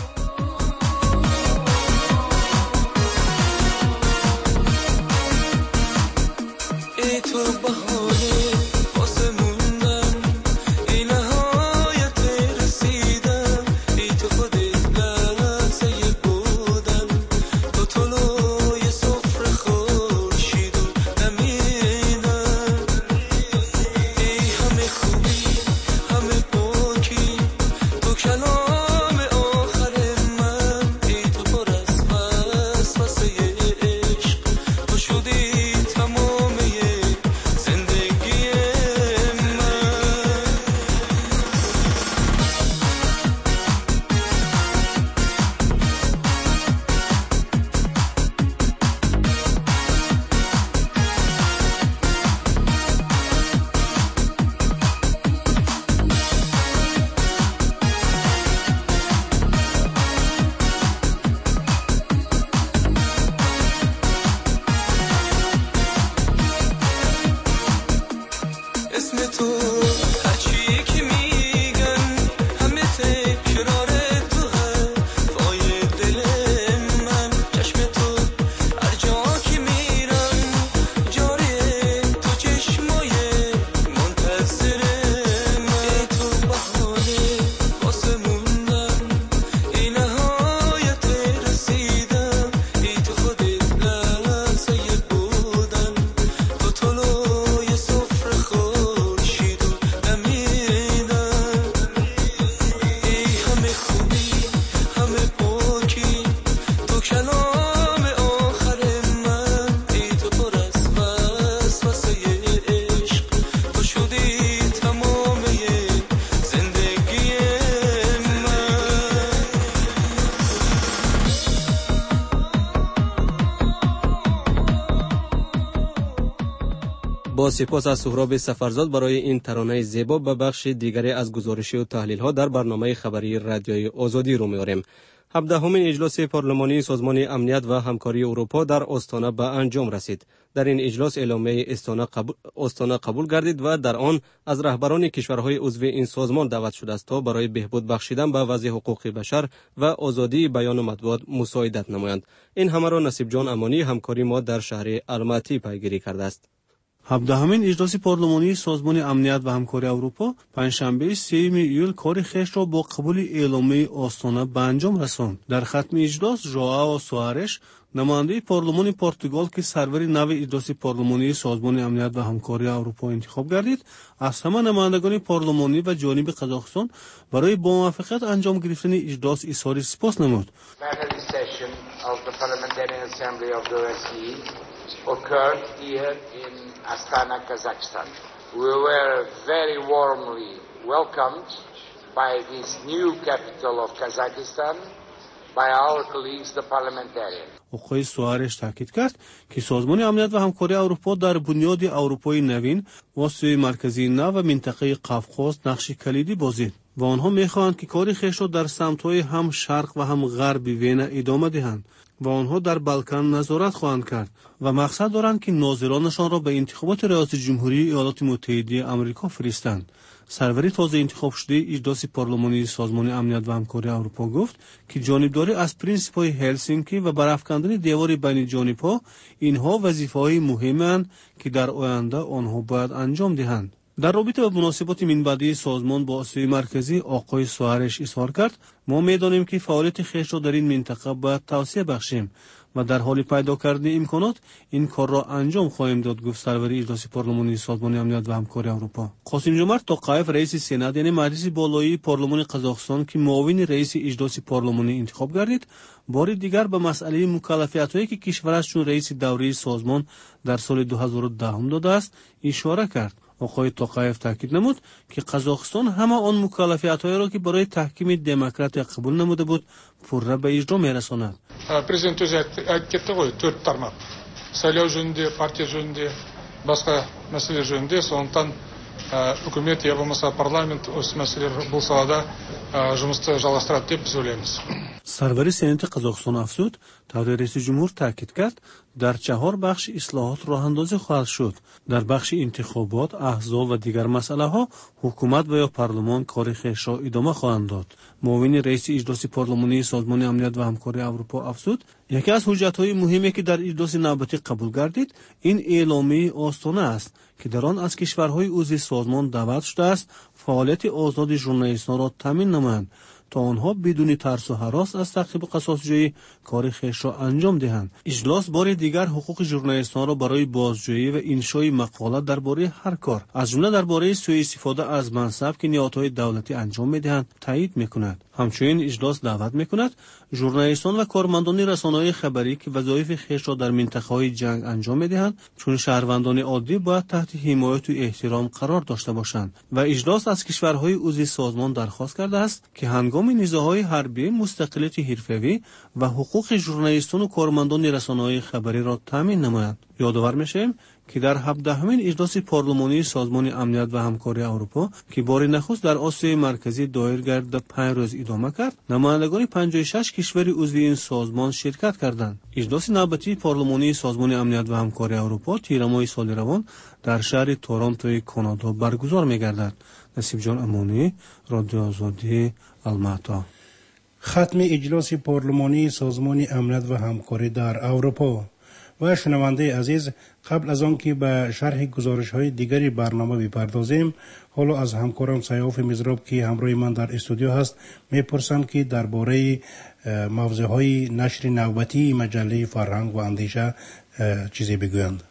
C: با سپاس از سهراب سفرزاد برای این ترانه زیبا، به بخش دیگری از گزارش و تحلیل ها در برنامه خبری رادیوی آزادی رو می‌آوریم. هفدهمین اجلاس پارلمانی سازمان امنیت و همکاری اروپا در آستانه به انجام رسید. در این اجلاس اعلامیه استانه قبول, استانه قبول گردید و در آن از رهبران کشورهای عضو این سازمان دعوت شده است تا برای بهبود بخشیدن به وضع حقوق بشر و آزادی بیان و مطبوعات مساعدت نمایند. این همه را نصیب جان امانی، همکاری ما در شهر الماتی پیگیری کرده است.
P: هفدهمین اجلاس پارلمانی سازمان امنیت و همکاری اروپا پنجشنبه سوم ایول کار خویش را با قبول اعلامیه آستانه به انجام رساند. در ختم اجلاس ژائو سوارش، نماینده پارلمان پرتغال که سرور نو اجلاس پارلمانی سازمان امنیت و همکاری اروپا انتخاب گردید، از همه نمایندگان پارلمانی و جانب قزاقستان برای با موافقت انجام گرفتن اجلاس اظهار سپاس نمود.
Q: occurred here in Astana, Kazakhstan. We were very warmly welcomed by this new capital of Kazakhstan by our colleagues, the parliamentarians.
P: آقای سوارش تاکید کرد که سازمان امنیت و همکاری اروپا در بنیاد اروپای نوین، آسیای مرکزی نو و منطقه قفقاز نقش کلیدی بازید و آنها می‌خواهند که کار خویش را در سمت‌های هم شرق و هم غرب وین ادامه دهند و آنها در بالکان نظارت خواهند کرد و مقصد دارند که ناظرانشان را به انتخابات ریاست جمهوری ایالات متحده آمریکا فرستند. سروری تازه انتخاب شده اجلاس پارلمانی سازمان امنیت و همکاری اروپا گفت که جانبداری از پرینسیپ‌های هلسینکی و برافکندن دیوار بین جانب‌ها اینها وظیفه‌های مهمند که در آینده آنها باید انجام دهند. در رابطه با مناسبات منبعدی سازمان با آسیای مرکزی آقای سوارش اظهار کرد ما می‌دانیم که فعالیت خویش را در این منطقه باید توسعه بخشیم و در حال پیدا کردن امکانات این کار را انجام خواهیم داد، گفت سرور اجلاس پارلمانی سازمان امنیت و همکاری اروپا. قاسم جمعت توقیف رئیس سنا یعنی مجلس بالایی پارلمان قزاقستان که معاون رئیس اجلاس پارلمانی انتخاب گردید، بار دیگر به مسئله مکلفیت‌هایی که کشورش چون رئیس دوره سازمان در سال دو هزار و ده داده است اشاره کرد. آقای توقیف تاکید نمود که قزاقستان همه آن مکلفیت‌هایی را که برای تحکیم دموکراتی قبول نموده بود پورا به اجرا می‌رساند.
R: Президент өзі айтып кетті ғой, төрт тармақ. Сайлау жөнінде, партия жөнінде, басқа мәселе жөнінде, сондықтан үкімет я болмаса парламент осы мәселелер бұл салада жұмысты жалғастырады деп біз ойлаймыз.
P: سروری سنت قزاقستان افزود طور رئیس جمهور تاکید کرد در چهار بخش اصلاحات راه اندازی خواهد شد. در بخش انتخابات، احزاب و دیگر مسئله ها حکومت و یا پارلمان کار خویش را ادامه خواهند داد. معاون رئیس اجلاس پارلمانی سازمان امنیت و همکاری اروپا افزود یکی از حجت‌های مهمی که در اجلاس نوبتی قبول گردید این اعلامیه آستانه است که در آن از کشورهای عضو سازمان دعوت شده است فعالیت آزاد ژورنالیستان را تامین نمایند تا آنها بدون ترس و هراس از تعقیب قصاص‌جویی کار خویش را انجام دهند. اجلاس بار دیگر حقوق ژورنالیستان را برای بازجویی و انشای مقالات درباره هر کار از جمله درباره سوء استفاده از منصب که نهادهای دولتی انجام می‌دهند تایید می‌کند. همچنین اجلاس دعوت می‌کند ژورنالیستان و کارمندان رسانه‌های خبری که وظایف خویش را در منطقه‌های جنگ انجام می‌دهند چون شهروندان عادی باید تحت حمایت و احترام قرار داشته باشند و اجلاس از کشورهای عضو سازمان درخواست کرده است که هنگام نزاع‌های حربی مستقلیت حرفه‌ای و حقوق ژورنالیستان و کارمندان رسانه‌های خبری را تامین نمایند. یادآور می‌شویم که در هفدهمین اجلاس پارلمانی سازمان امنیت و همکاری اروپا که بار نخست در آسیای مرکزی دایر گردد پنج روز ادامه کرد، نمایندگان پنجاه و شش کشور عضو این سازمان شرکت کردند. اجلاس نوبتی پارلمانی سازمان امنیت و همکاری اروپا تیر ماه سال روان در شهر تورنتوی کانادا برگزار می‌گردد. نصیب جان امانی، رادیو آزادی، الماتا.
B: ختم اجلاس پارلمانی سازمان امنیت و همکاری در اروپا. و شنونده عزیز، قبل از آن که به شرح گزارش های دیگری برنامه بپردازیم، حالا از همکارم سیاف مزراب که همراه من در استودیو هست میپرسم که درباره موضوع های نشر نوبتی مجله فرهنگ و اندیشه چیزی بگویند.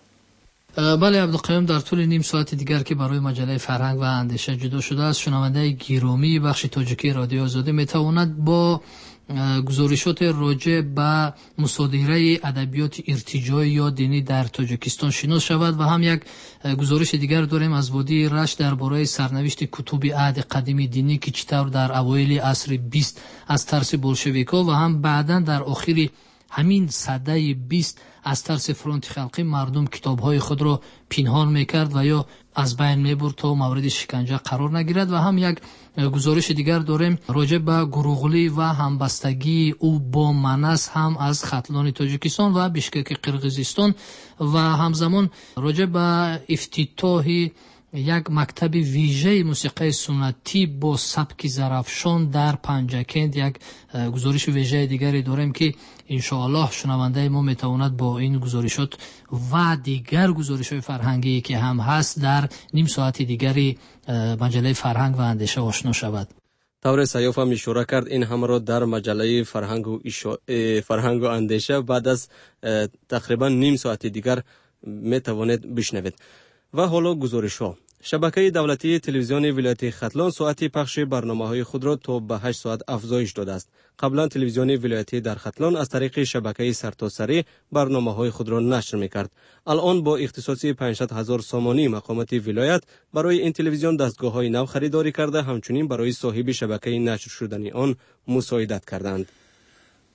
S: بله عبدالقیوم، در طول نیم ساعت دیگر که برای مجله فرهنگ و اندیشه جدا شده است، شنونده گرامی بخش تاجیکی رادیو آزادی میتواند با گزارشات راجع به مصادره ادبیات ارتجاعی یا دینی در تاجیکستان شناس شود و هم یک گزارش دیگر داریم از وادی رشت درباره سرنوشت کتب عهد قدیم دینی که چطور در اوایل عصر بیست از ترس بولشویکا و هم بعداً در آخر همین سده بیست از ترس فرانت خلقی مردم کتاب‌های خود را پنهان می‌کرد و یا از بین می‌برد تا مورد شکنجه قرار نگیرد. و هم یک گزارش دیگر داریم راجع به گروغلی و همبستگی او با منس هم از ختلان تاجیکستان و بیشکک قرقیزستان و همزمان راجع به افتتاح یک مکتب ویژه موسیقی سنتی با سبک زرافشان در پنجکند. یک گزارش ویژه دیگری داریم که انشاءالله شنونده ما میتواند با این گزارشات و دیگر گزارش‌های فرهنگی که هم هست در نیم ساعت دیگری مجله فرهنگ و اندیشه آشنا شود.
C: طور سیاف هم اشاره کرد این هم را در مجله فرهنگ و, فرهنگ و اندیشه بعد از تقریبا نیم ساعت دیگر میتواند بشنوید. و حالا گزارش ها. شبکه دولتی تلویزیون ولایت ختلان ساعت پخش برنامه‌های خود را تا به هشت ساعت افزایش داده است. قبلا تلویزیون ولایتی در ختلان از طریق شبکه سرتاسری برنامه‌های خود را نشر می‌کرد. الان با اختصاص پانصد هزار سامانی مقامات ولایت برای این تلویزیون دستگاه‌های نو خریداری کرده، همچنین برای صاحب شبکه نشر شدنی آن مساعدت کردند.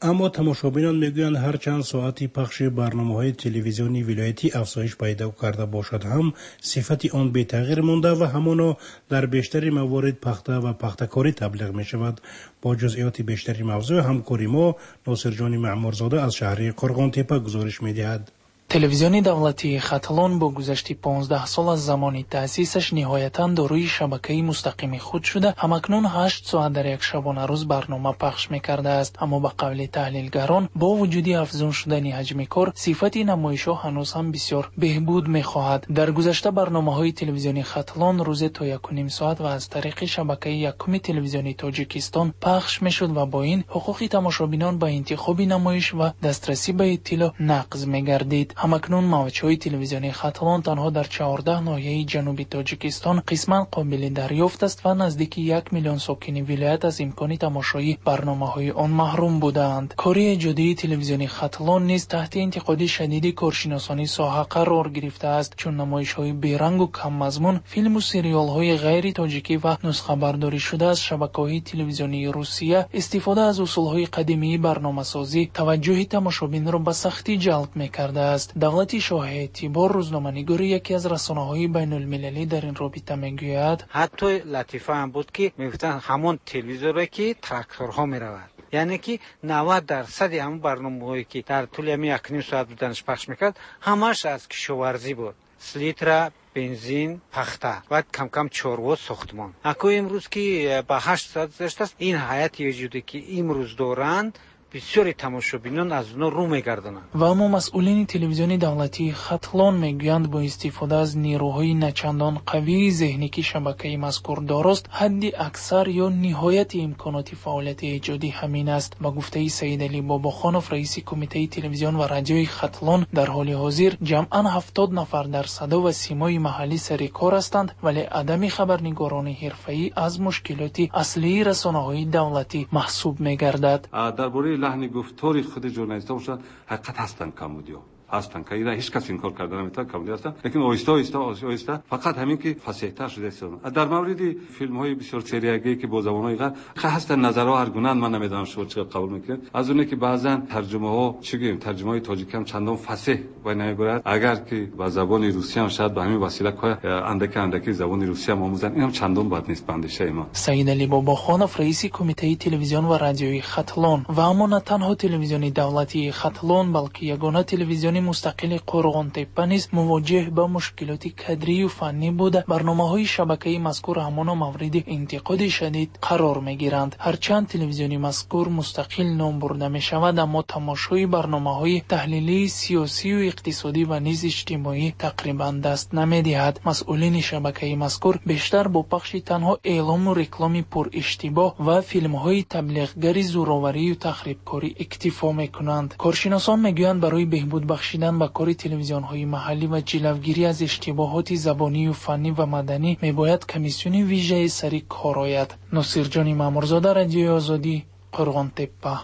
B: اما تماشابینان میگویند هر چند ساعتی پخش برنامه‌های تلویزیونی ولایتی افزایش پیدا کرده باشد هم صفت آن به تغییر مانده و همانا در بیشتر موارد پخته و پخته‌کاری تبلیغ می شود. با جزئیات بیشتری موضوع همکاری ما ناصر جان معمورزاده از شهر قرغان تپه گزارش می‌دهد.
T: تلویزیونی دولتی خاتلون با گذشت پانزده سال از زمان تأسیسش نهایتاً داروی شبکه‌ای مستقیم خود شده، همکنون هشت ساعت در یک شبانه روز برنامه پخش می‌کرده است. اما به قول تحلیلگران با وجود افزون شدن حجم کار، صفت نمایش‌ها هنوز هم بسیار بهبود می‌خواهد. در گذشته برنامه‌های تلویزیونی خاتلون روز تا یک و نیم ساعت و از طریق شبکه یکم تلویزیونی تاجیکستان پخش می‌شد و با این حقوق تماشابینان به انتخاب نمایش و دسترسی به اطلاع نقض می‌گردید. همکنون موجهای تلویزیونی خاتلون تنها در چهارده ناحیه جنوبی تاجیکستان قسماً قابل دریافت است و نزدیک یک میلیون ساکن ولایت از امکان تماشای برنامه‌های آن محروم بودند. کاری ایجادی تلویزیونی خاتلون نیز تحت انتقاد شدید کارشناسان ساحه قرار گرفته است، چون نمایش‌های بیرنگ و کم مضمون، فیلم و سریال‌های غیر تاجیکی و نسخه برداری شده از شبکه‌های تلویزیونی روسیه، استفاده از اصول‌های قدیمی برنامه‌سازی توجه تماشابین را به سختی جلب می‌کرده است. دولت شاه اعتبار روزنامه‌نگاری یکی از رسانه‌های بین‌المللی در این رابطه میگوید
U: حتی لطیفه هم بود که میگفتن همون تلویزیونی که تراکتورها میرود، یعنی که نود درصد همون برنامه‌هایی که در طول یک نیم ساعت بودنش پخش میکرد همش از کشاورزی بود، سلیتر، بنزین، پخته و کم کم چاروا، ساختمان. اکو امروز که به هشت ساعت گذشته است، این حیات وجودی که امروز دارند بسیاری تماشابینان از اونها رو میگردانند.
T: و اما مسئولین تلویزیونی دولتی خاتلون میگویند با استفاده از نیروهای نچندان قوی ذهنی که شبکه مذکور دارست، حد اکثر یا نهایت امکانات فعالیت ایجادی همین است. با گفته سید علی باباخانوف رئیس کمیته تلویزیون و رادیوی خاتلون، در حال حاضر جمعاً هفتاد نفر در صدا و سیمای محلی سر کار هستند، ولی عدم خبرنگاران حرفه‌ای از مشکلات اصلی رسانه‌های دولتی محسوب میگردد.
V: درباره لحن گفتاری خود ژورنالیست‌ها باشن حقیقت هستن کمودی‌ها هستن که اینا هیچ کس این کار کردن نمیتونه کمودی هستن، لیکن آیسته آیسته آیسته فقط همین که فصیح‌تر شده است. در مورد فیلم‌های بسیار سریاگی که با زبان‌های غیر هستن نظرها هر گونه، من نمیدونم شما چقدر قبول میکنید. از اونه که بعضا ترجمه‌ها چی گیم ترجمه‌های تاجیکی هم چندان فصیح و نمیبرد، اگر که با زبان روسی هم شاید به همین وسیله که اندک اندکی زبان روسی هم آموزن، این هم چندان بد نیست بندشه ما.
T: سید علی باباخانوف رئیس کمیته تلویزیون و رادیوی خاتلون و اما نه تنها تلویزیون دولتی خاتلون بلکه یگانه تلویزیون مستقل قرغان تپه نیز مواجه با مشکلات کادری و فنی بوده. برنامه‌های شبکه‌ای مذکور همان مورد انتقاد شدید قرار می‌گیرند. هرچند تلویزیونی مذکور مستقل نام برده می‌شود، اما تماشای برنامه‌های تحلیلی سیاسی و اقتصادی و نیز اجتماعی تقریباً دست نمی‌دهد. مسئولین شبکه‌ای مذکور بیشتر با پخش تنها اعلام و رکلام پر اشتباه و فیلم‌های تبلیغگری زورآوری و تخریبکاری اکتفا می‌کنند. کارشناسان می‌گویند برای بهبود بخشیدن به کار تلویزیون‌های محلی و جلوگیری از اشتباهات زبانی و فنی و مدنی میباید کمیسیون ویژه سری کار آید. ناصر جان معمورزاده، رادیوی آزادی، قرغان تپه.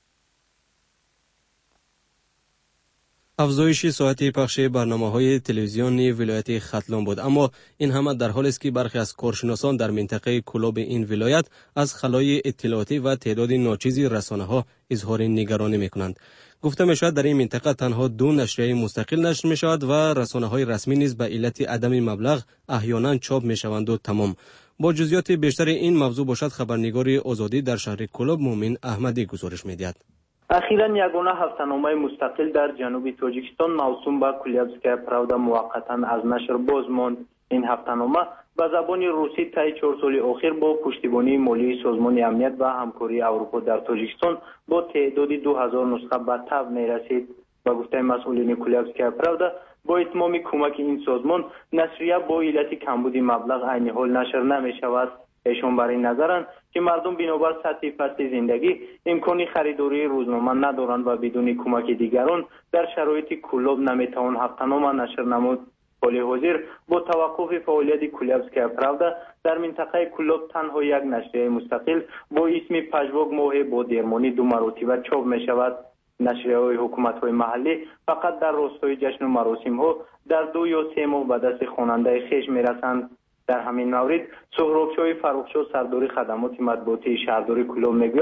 C: افزایش ساعت پخش برنامه‌های تلویزیونی ولایت خاتلون بود، اما این همه در حالی است که برخی از کارشناسان در منطقه کلوب این ولایت از خلای اطلاعاتی و تعداد ناچیز رسانه‌ها اظهار نگرانی می‌کنند. گفته می‌شود در این منطقه تنها دو نشریه مستقل نشر می‌شود و رسانه‌های رسمی نیز به علت عدم مبلغ احیانا چاپ می‌شوند و تمام. با جزئیات بیشتر این موضوع باشد خبرنگار آزادی در شهر کلوب مومن احمدی گزارش می‌دهد.
W: اخیراً یگانه هفته‌نامه مستقل در جنوب تاجیکستان موسوم به کلیابسکaya پراودا موقتاً از نشر باز ماند. این هفته‌نامه به زبان روسی طی چهار سال اخیر با پشتیبانی مالی سازمان امنیت و همکاری اروپا در تاجیکستان با تعداد دو هزار نسخه به تب می‌رسید. با گفته مسئولین کلیابسکaya پراودا، با اتمام کمک این سازمان نشریه با علت کمبود مبلغ عین حال نشر نمی‌شود. ایشان بر این نظرند که مردم بنابر سطح پست زندگی امکانی خریداری روزنامه ندارند و بدون کمک دیگران در شرایط کلوب نمیتوان هفته‌نامه نشر نمود. حال حاضر با توقف فعالیت کلیابسکaya پراودا در منطقه کلوب تنها یک نشریه مستقل با اسم پژواک ماه با درمانی دو مرتبه چاپ می شود. نشریه‌های حکومت‌های محلی فقط در راستای جشن و مراسم‌ها در دو یا سه ماه به دست خواننده خویش می‌رسند. در همین مورد سهراب شاه فرخشاه سردار خدمات مطبوعاتی شهرداری کلوب میگوید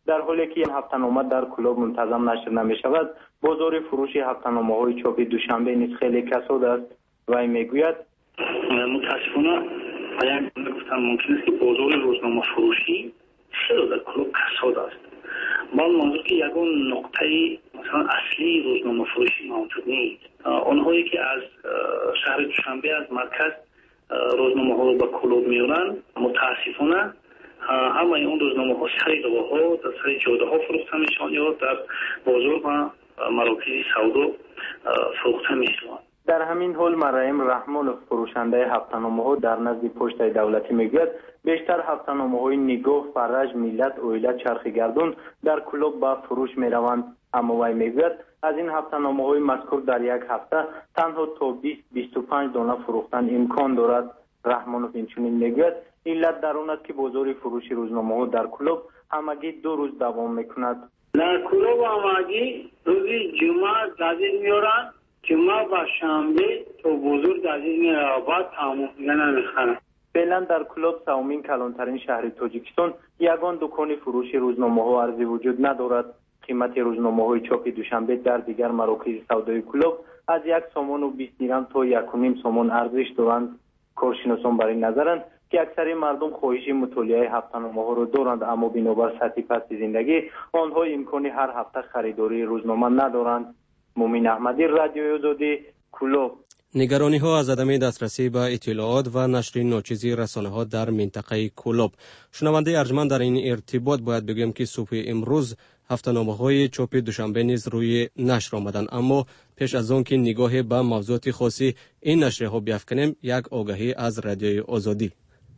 W: در حالی که این هفته‌نامه در کلوب منتظم نشر نمی شود، بازار فروش هفته‌نامه‌های چاپی دوشنبه نیز خیلی کساد است. وی میگوید
A: متاسفانه بیان گفتن ممکن است که بازار روزنامه فروشی خیلی در کلوب کساد است. من منظور که یگان نقطه مثلا اصلی روزنامه فروشی موجود نیست. آنهایی که از شهر دوشنبه از مرکز روزنامه ها رو به کلوب میارن متاسفانه همه اون روزنامه ها سر راه ها در سر جاده ها فروخته میشن یا در بازار و مراکز سودا فروخته میشن.
W: در همین حال مریم رحمان فروشنده هفته‌نامه ها در نزد پشت دولتی میگوید بیشتر هفته‌نامه های نگاه، فرج، ملت، اویلت، چرخ گردون در کلوب به فروش میروند. اما وی میگوید از این هفته‌نامه های مذکور در یک هفته تنها تا بیست تا بیست و پنج دانه فروختن امکان دارد. رحمانوف اینچنین میگوید علت در آن است که بازار فروش روزنامه ها در کلوب همگی دو روز دوام میکند.
A: در کلوب همگی روزی جمعه جدید میارن، جمعه و شنبه تو بزرگ جدید میارن، بعد تمام نمیخرن.
W: فعلا در کلوب سومین کلانترین شهر تاجیکستان یگان دکان فروش روزنامه ها ارزی وجود ندارد. قیمت روزنامه های چاپی دوشنبه در دیگر مراکز سودای کلوب از یک سومان و بیست دیرم تا یک و نیم سومان ارزش دارند. کارشناسان بر این نظرند که اکثر مردم خواهش مطالعه هفته‌نامه ها را دارند، اما بنابر سطح پست زندگی آنها امکان هر هفته خریداری روزنامه ندارند. مومین احمدی، رادیوی آزادی، کلوب.
C: نگرانی ها از عدم دسترسی به اطلاعات و نشر ناچیزی رسانه ها در منطقه کلوب. شنونده ارجمند، در این ارتباط باید بگویم که صبح امروز هفته‌نامه های چاپ دوشنبه نیز روی نشر آمدند، اما پیش از آن که نگاه به موضوعات خاصی این نشریه بیفکنیم، یک آگهی از رادیوی آزادی.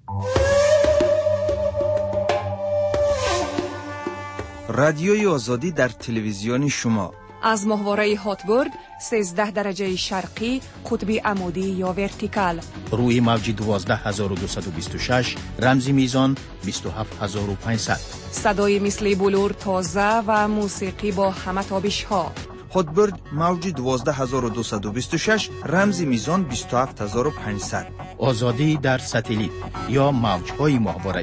E: رادیوی آزادی در تلویزیون شما
F: از ماهواره هاتبرد سیزده درجه شرقی قطب عمودی یا ورتیکال
X: روی موج دوازده هزار و دویست و بیست و شش رمزی میزان بیست و هفت هزار و پانصد.
F: صدای مثل بلور تازه و موسیقی با همه تابش ها.
E: هاتبرد موج دوازده هزار و دویست و بیست و شش رمزی میزان بیست و هفت هزار و پانصد.
X: آزادی در ستلیت یا موج‌های ماهواره‌ای.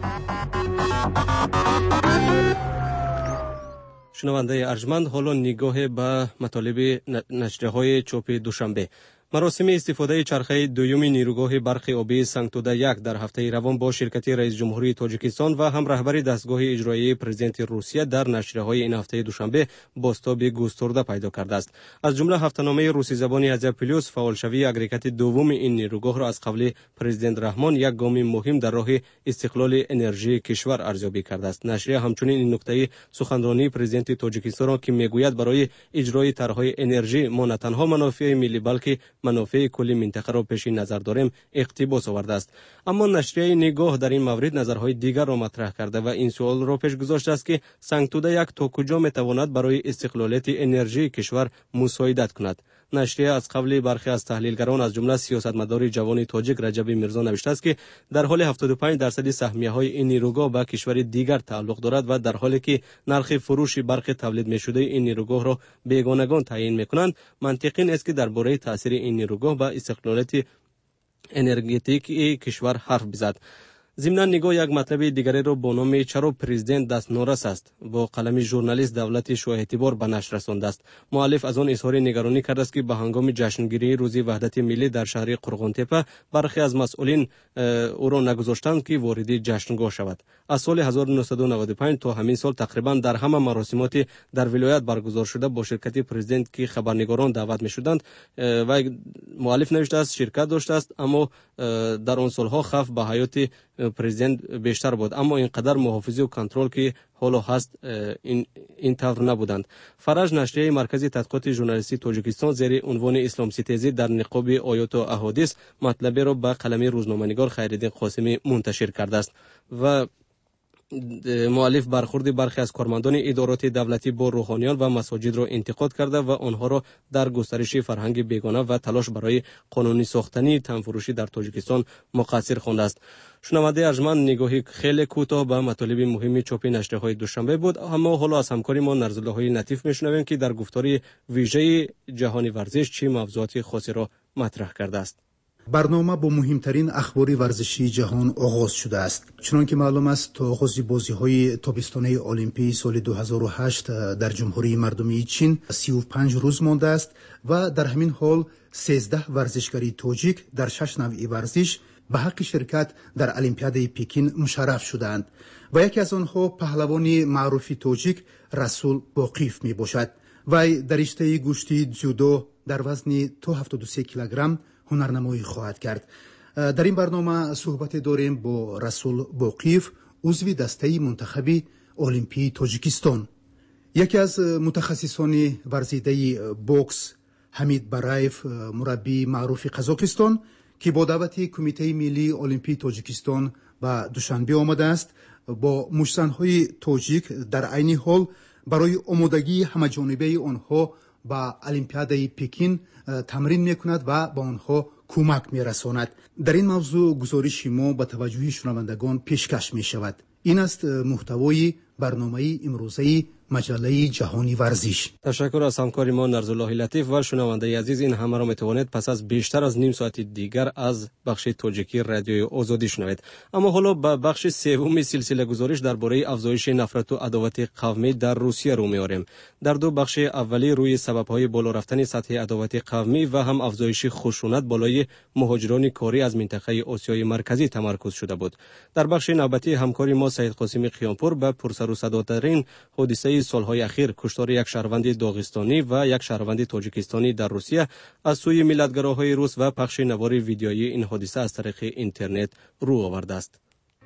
C: شنونده ارجمند، حالا نگاه به مطالب نشریه‌های چاپ دوشنبه. مراسم استفاده چرخه دوم نیروگاه برق آبی سنگتوده یک در هفته روان با شرکت رئیس جمهوری تاجیکستان و هم رهبری دستگاه اجرایی پرزیدنت روسیه در نشریه‌های این هفته دوشنبه بازتاب گسترده پیدا کرده است. از جمله هفته‌نامه روسی زبانی ازیا پلیوس فعالشوی اگریگات دوم این نیروگاه را از قبل پرزیدنت رحمان یک گام مهم در راه استقلال انرژی کشور ارزیابی کرده است. نشریه همچنین این نکته سخنرانی پرزیدنت تاجیکستان را که میگوید برای اجرای طرح‌های انرژی ما نه تنها منافع ملی بلکه منافع کلی منطقه را پیش نظر داریم اقتباس آورده است. اما نشریه نگاه در این مورد نظرهای دیگر را مطرح کرده و این سوال را پیش گذاشته است که سنگتوده یک تا کجا میتواند برای استقلالیت انرژی کشور مساعدت کند. نشریه از قبل برخی از تحلیلگران از جمله سیاستمدار جوان تاجیک رجب میرزا نوشته است که در حال هفتاد و پنج درصد سهمیه‌های این نیروگاه به کشور دیگر تعلق دارد و در حالی که نرخ فروش برق تولید می‌شده این نیروگاه را بیگانگان تعیین می‌کنند، منطقی است که درباره تاثیر این نیروگاه به استقلالیت انرژتیکی کشور حرف بزد. ضمن نگاه یک مطلب دیگری را با نام چرا پرزیدنت دست نورس است با قلم ژورنالیست دولت شاه اعتبار به نشر رسانده است. مؤلف از آن اظهار نگرانی کرده است که به هنگام جشنگیری روز وحدت ملی در شهر قرغنتپه برخی از مسئولین او را نگذاشتند که وارد جشنگاه شود. از سال هزار و نهصد و نود و پنج تا همین سال تقریبا در همه مراسمات در ولایت برگزار شده با شرکت پرزیدنت که خبرنگاران دعوت می‌شدند و مؤلف نوشته است شرکت داشته است، اما در آن سالها خوف به حیات پرزیدنت بیشتر بود، اما اینقدر محافظه و کنترل که حالا هست این این طور نبودند. فرج نشریه مرکز تحقیقات ژورنالیستی تاجیکستان زیر عنوان اسلام ستیزی در نقاب آیات و احادیث مطلب را به قلم روزنامه‌نگار خیرالدین قاسمی منتشر کرده است و مؤلف برخورد برخی از کارمندان ادارات دولتی با روحانیان و مساجد را انتقاد کرده و آنها را در گسترش فرهنگ بیگانه و تلاش برای قانونی ساختن تنفروشی در تاجیکستان مقصر خوانده است. شنونده ارجمند، نگاهی خیلی کوتاه به مطالب مهمی چاپ نشریه‌های دوشنبه بود، اما حالا از همکاری ما نرزالله لطیف میشنویم که در گفتار ویژه جهانی ورزش چه موضوعات خاصی را مطرح کرده است.
G: برنامه با مهمترین اخبار ورزشی جهان آغاز شده است. چنانکه معلوم است تا آغاز بازی‌های تابستانه المپی سال دو هزار و هشت در جمهوری مردمی چین سی و پنج روز مانده است و در همین حال سیزده ورزشکاری تاجیک در شش نوع ورزش به حق شرکت در المپیاد پکین مشرف شدند و یکی از آنها پهلوان معروف تاجیک رسول باقیف می باشد. وی در رشته گوشتی جودو در وزن تا هفتاد و سه کیلوگرم هنرنمایی خواهد کرد. در این برنامه صحبت داریم با رسول باقیف، عضو دسته منتخب المپی تاجیکستان. یکی از متخصصان ورزیده بوکس حمید برایف، مربی معروف قزاقستان که با دعوت کمیته ملی المپی تاجیکستان به دوشنبه آمده است، با مشت‌های تاجیک در عین حال برای آمادگی همه‌جانبه آنها با المپیاد پکین تمرین می‌کند و با آنها کمک می‌رساند. در این موضوع گزارش ما به توجه شنوندگان پیشکش می‌شود. این است محتوای برنامه امروزه مجله جهانی ورزش.
C: تشکر از همکار ما نرزالله لطیف و شنونده عزیز. این همه را میتوانید پس از بیشتر از نیم ساعت دیگر از بخش تاجیکی رادیوی آزادی شنوید. اما حالا به بخش سوم سلسله گزارش درباره افزایش نفرت و عداوت قومی در روسیه رو میاریم. در دو بخش اولی روی سبب‌های بالا رفتن سطح عداوت قومی و هم افزایش خشونت بالای مهاجران کاری از منطقه آسیای مرکزی تمرکز شده بود. در بخش نوبتی همکار ما سید قاسم قیامپور به پرسر و صداترین حادثه سالهای اخیر کشتار یک شهروند داغستانی و یک شهروند تاجیکستانی در روسیه از سوی ملتگراهای روس و پخش نوار ویدیویی این حادثه از طریق اینترنت رو آورده است.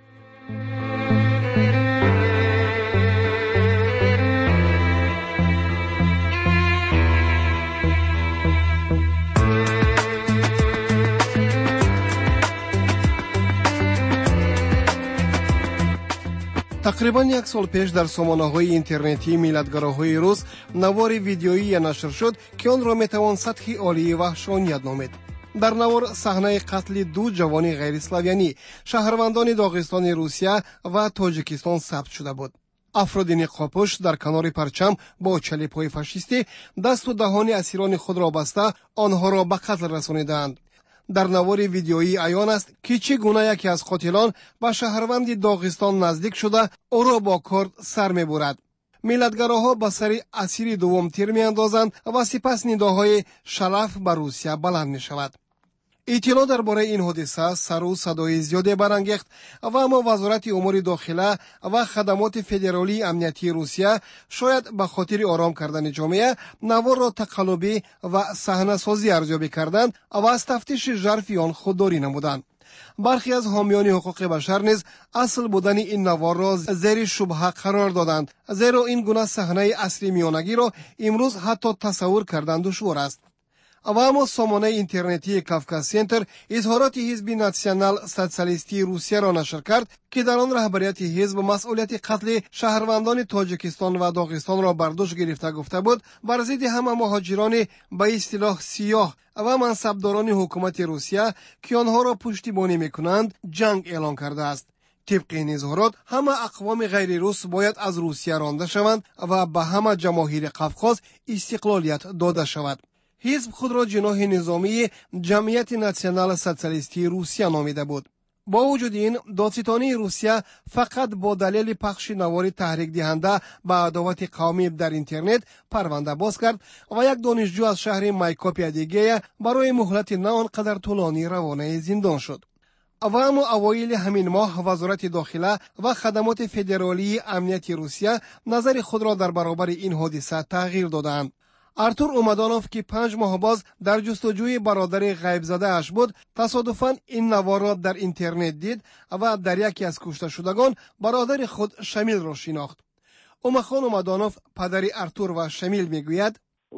H: تقریبا یک سال پیش در سامانه‌های اینترنتی ملتگراهای روس نوار ویدیویی نشر شد که آن را میتوان سطح عالی وحشانیت نامید. در نوار صحنه قتل دو جوان غیر اسلاویانی شهروندان داغستان روسیه و تاجیکستان ثبت شده بود. افراد نقاب‌پوش در کنار پرچم با چلیپ‌های فاشیستی دست و دهان اسیران خود را بسته آنها را به قتل رسانیدند. در نوار ویدیویی عیان است که چگونه یکی از قاتلان به شهروند داغستان نزدیک شده او را با کارد سر می‌برد. ملتگراها به سر اسیر دوم تیر می‌اندازند و سپس نداهای شرف بر روسیه بلند می‌شود. اطلاع درباره این حادثه سر و صدای زیادی برانگیخت و اما وزارت امور داخله و خدمات فدرالی امنیتی روسیه شاید به خاطر آرام کردن جامعه نوار را تقلبی و صحنه سازی ارزیابی کردند و از تفتیش ژرف آن خودداری نمودند. برخی از حامیان حقوق بشر نیز اصل بودن این نوار را زیر شبهه قرار دادند، زیرا این گونه صحنه اصلی میانگی را امروز حتی تصور کردن دشوار است. و اما سامانه اینترنتی کافکاس سنتر اظهارات حزب ناسیونال سوسیالیستی روسیه را نشر کرد که در آن رهبریت حزب مسئولیت قتل شهروندان تاجیکستان و داغستان را بر دوش گرفته گفته بود بر ضد همه مهاجران به اصطلاح سیاه و منصبداران حکومت روسیه که آنها را پشتیبانی میکنند جنگ اعلان کرده است. طبق این اظهارات همه اقوام غیر روس باید از روسیه رانده شوند و به همه جماهیر قفقاز استقلالیت داده شود. حزب خود را جناح نظامی جمعیت ناسیونال سوسیالیستی روسیه نامیده بود. با وجود این دادستانی روسیه فقط با دلیل پخش نوار تحریک دهنده به عداوت قومی در اینترنت پرونده باز کرد و یک دانشجو از شهر مایکوپیا دیگه برای مهلت نه آنقدر طولانی روانه زندان شد. و اما اوایل همین ماه وزارت داخله و خدمات فدرالی امنیت روسیه نظر خود را در برابر این حادثه تغییر دادند. ارتور اومدانوف که پنج ماه باز در جستجوی برادر غیب زده اش بود تصادفاً این نوار را در اینترنت دید و در یکی از کشته شدگان برادر خود شمیل را شناخت. اومخان اومدانوف پدر ارتور و شمیل میگوید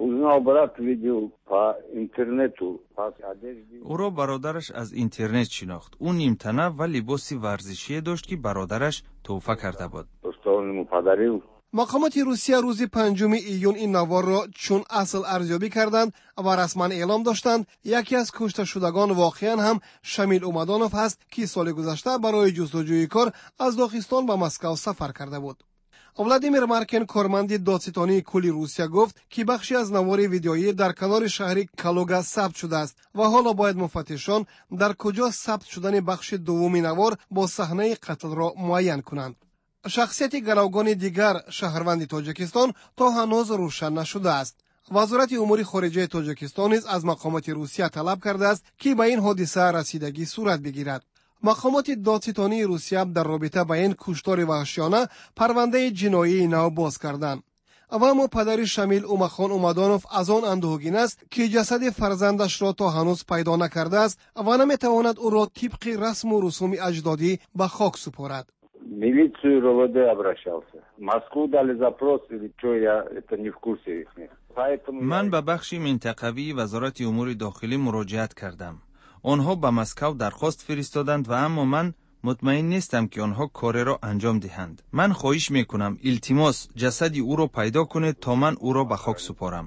E: او را برادرش از اینترنت شناخت. او نیمتنه و لباس ورزشی داشت که برادرش تحفه کرده بود.
H: مقامات روسیه روز پنجم ایون این نوار را چون اصل ارزیابی کردند و رسما اعلام داشتند یکی از کشته شدگان واقعا هم شمیل اومدانوف است که سال گذشته برای جستجوی کار از داغستان به مسکو سفر کرده بود. ولادیمیر مارکین کارمند دادستانی کل روسیه گفت که بخشی از نوار ویدیویی در کنار شهر کالوگا ثبت شده است و حالا باید مفتشان در کجا ثبت شدن بخش دوم نوار با صحنه قتل را معین کنند. شخصیت گروگان دیگر شهروند تاجیکستان تا هنوز روشن نشده است. وزارت امور خارجه تاجیکستان نیز از مقامات روسیه طلب کرده است که به این حادثه رسیدگی صورت بگیرد. مقامات دادستانی روسیه در رابطه با این کشتار وحشیانه پرونده جنایی نو باز کردند. و اما پدر شمیل اومخان اومدانوف از آن اندوهگین است که جسد فرزندش را تا هنوز پیدا نکرده است و نمیتواند او را طبق رسم و رسوم اجدادی به خاک سپارد.
I: Милицию РОВД обращался. Москву дали запрос или что, я это не в курсе их.
E: من به بخش منطقوی وزارت امور داخلی مراجعت کردم. آنها به مسکو درخواست فرستادند و اما من مطمئن نیستم که آنها کار را انجام دهند. من خواهش میکنم التماس جسد او را پیدا کنید تا من او را به خاک سپارم.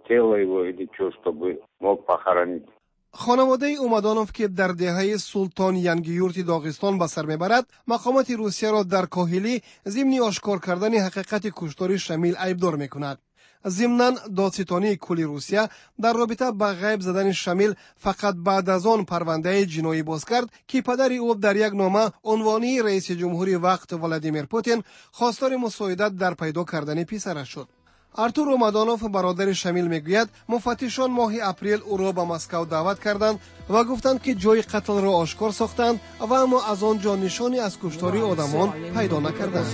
H: خانواده اومدانوف که در دهه سلطان ینگیورت داغستان به سر میبرد، مقامات روسیه را در کاهلی ضمن آشکار کردن حقیقت کشتار شمیل عیبدار میکند. ضمناً دادستانی کل روسیه در رابطه با غیب زدن شمیل فقط بعد از آن پرونده جنایی باز کرد که پدر او در یک نامه عنوانی رئیس جمهوری وقت ولادیمیر پوتین خواستار مساعدت در پیدا کردن پسرش شد. ارتور اومدانوف برادر شمیل میگوید مفتشان ماه اپریل او را به مسکو دعوت کردند و گفتند که جای قتل را آشکار ساختند و اما از آنجا نشانی از کشتاری آدمان پیدا نکردند.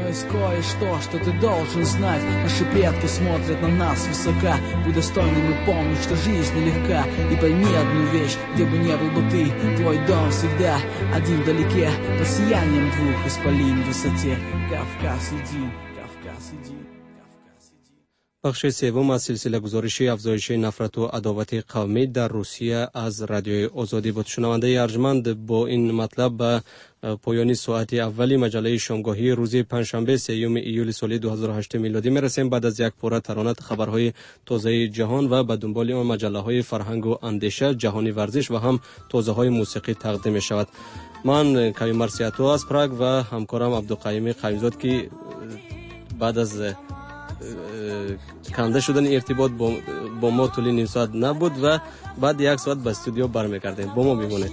C: بخش سوم از سلسله گزارشی افزایش نفرت و عداوت قومی در روسیه از رادیوی آزادی بود. شنونده ارجمند، با این مطلب به پایان ساعت اولی مجله شامگاهی روز پنجشنبه سیوم ایول سال دو هزار و هشت میلادی میرسیم. بعد از یک پاره ترانت خبرهای تازه جهان و به دنبال آن مجله های فرهنگ و اندیشه، جهانی ورزش و هم تازه های موسیقی تقدیم می شود. من کوی مرسیاتو از پراگ و همکارم عبدالقیوم قیمزاد که بعد از کنده شدن ارتباط با, با ما طول نیم ساعت نبود و بعد یک ساعت به استودیو برمیگردیم. با ما بمانید.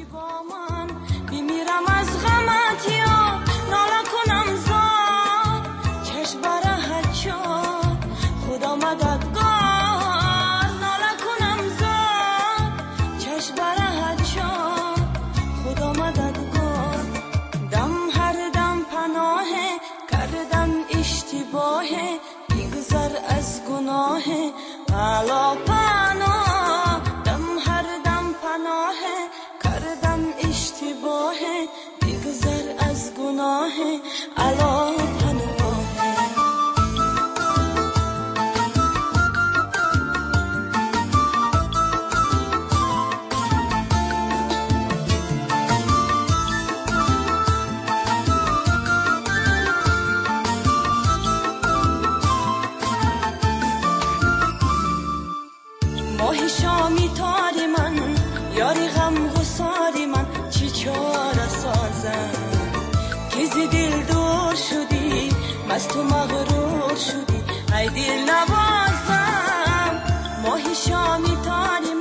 J: علا پناه دم هر دم پناه کردم اشتباه بگذر از گناه علا پناه ماهی شامی تاری من یاری غم غصاری من چی چاره سازم که زی دل دور شدی مست و مغرور شدی ای دل نبازم ماهی شامی تاری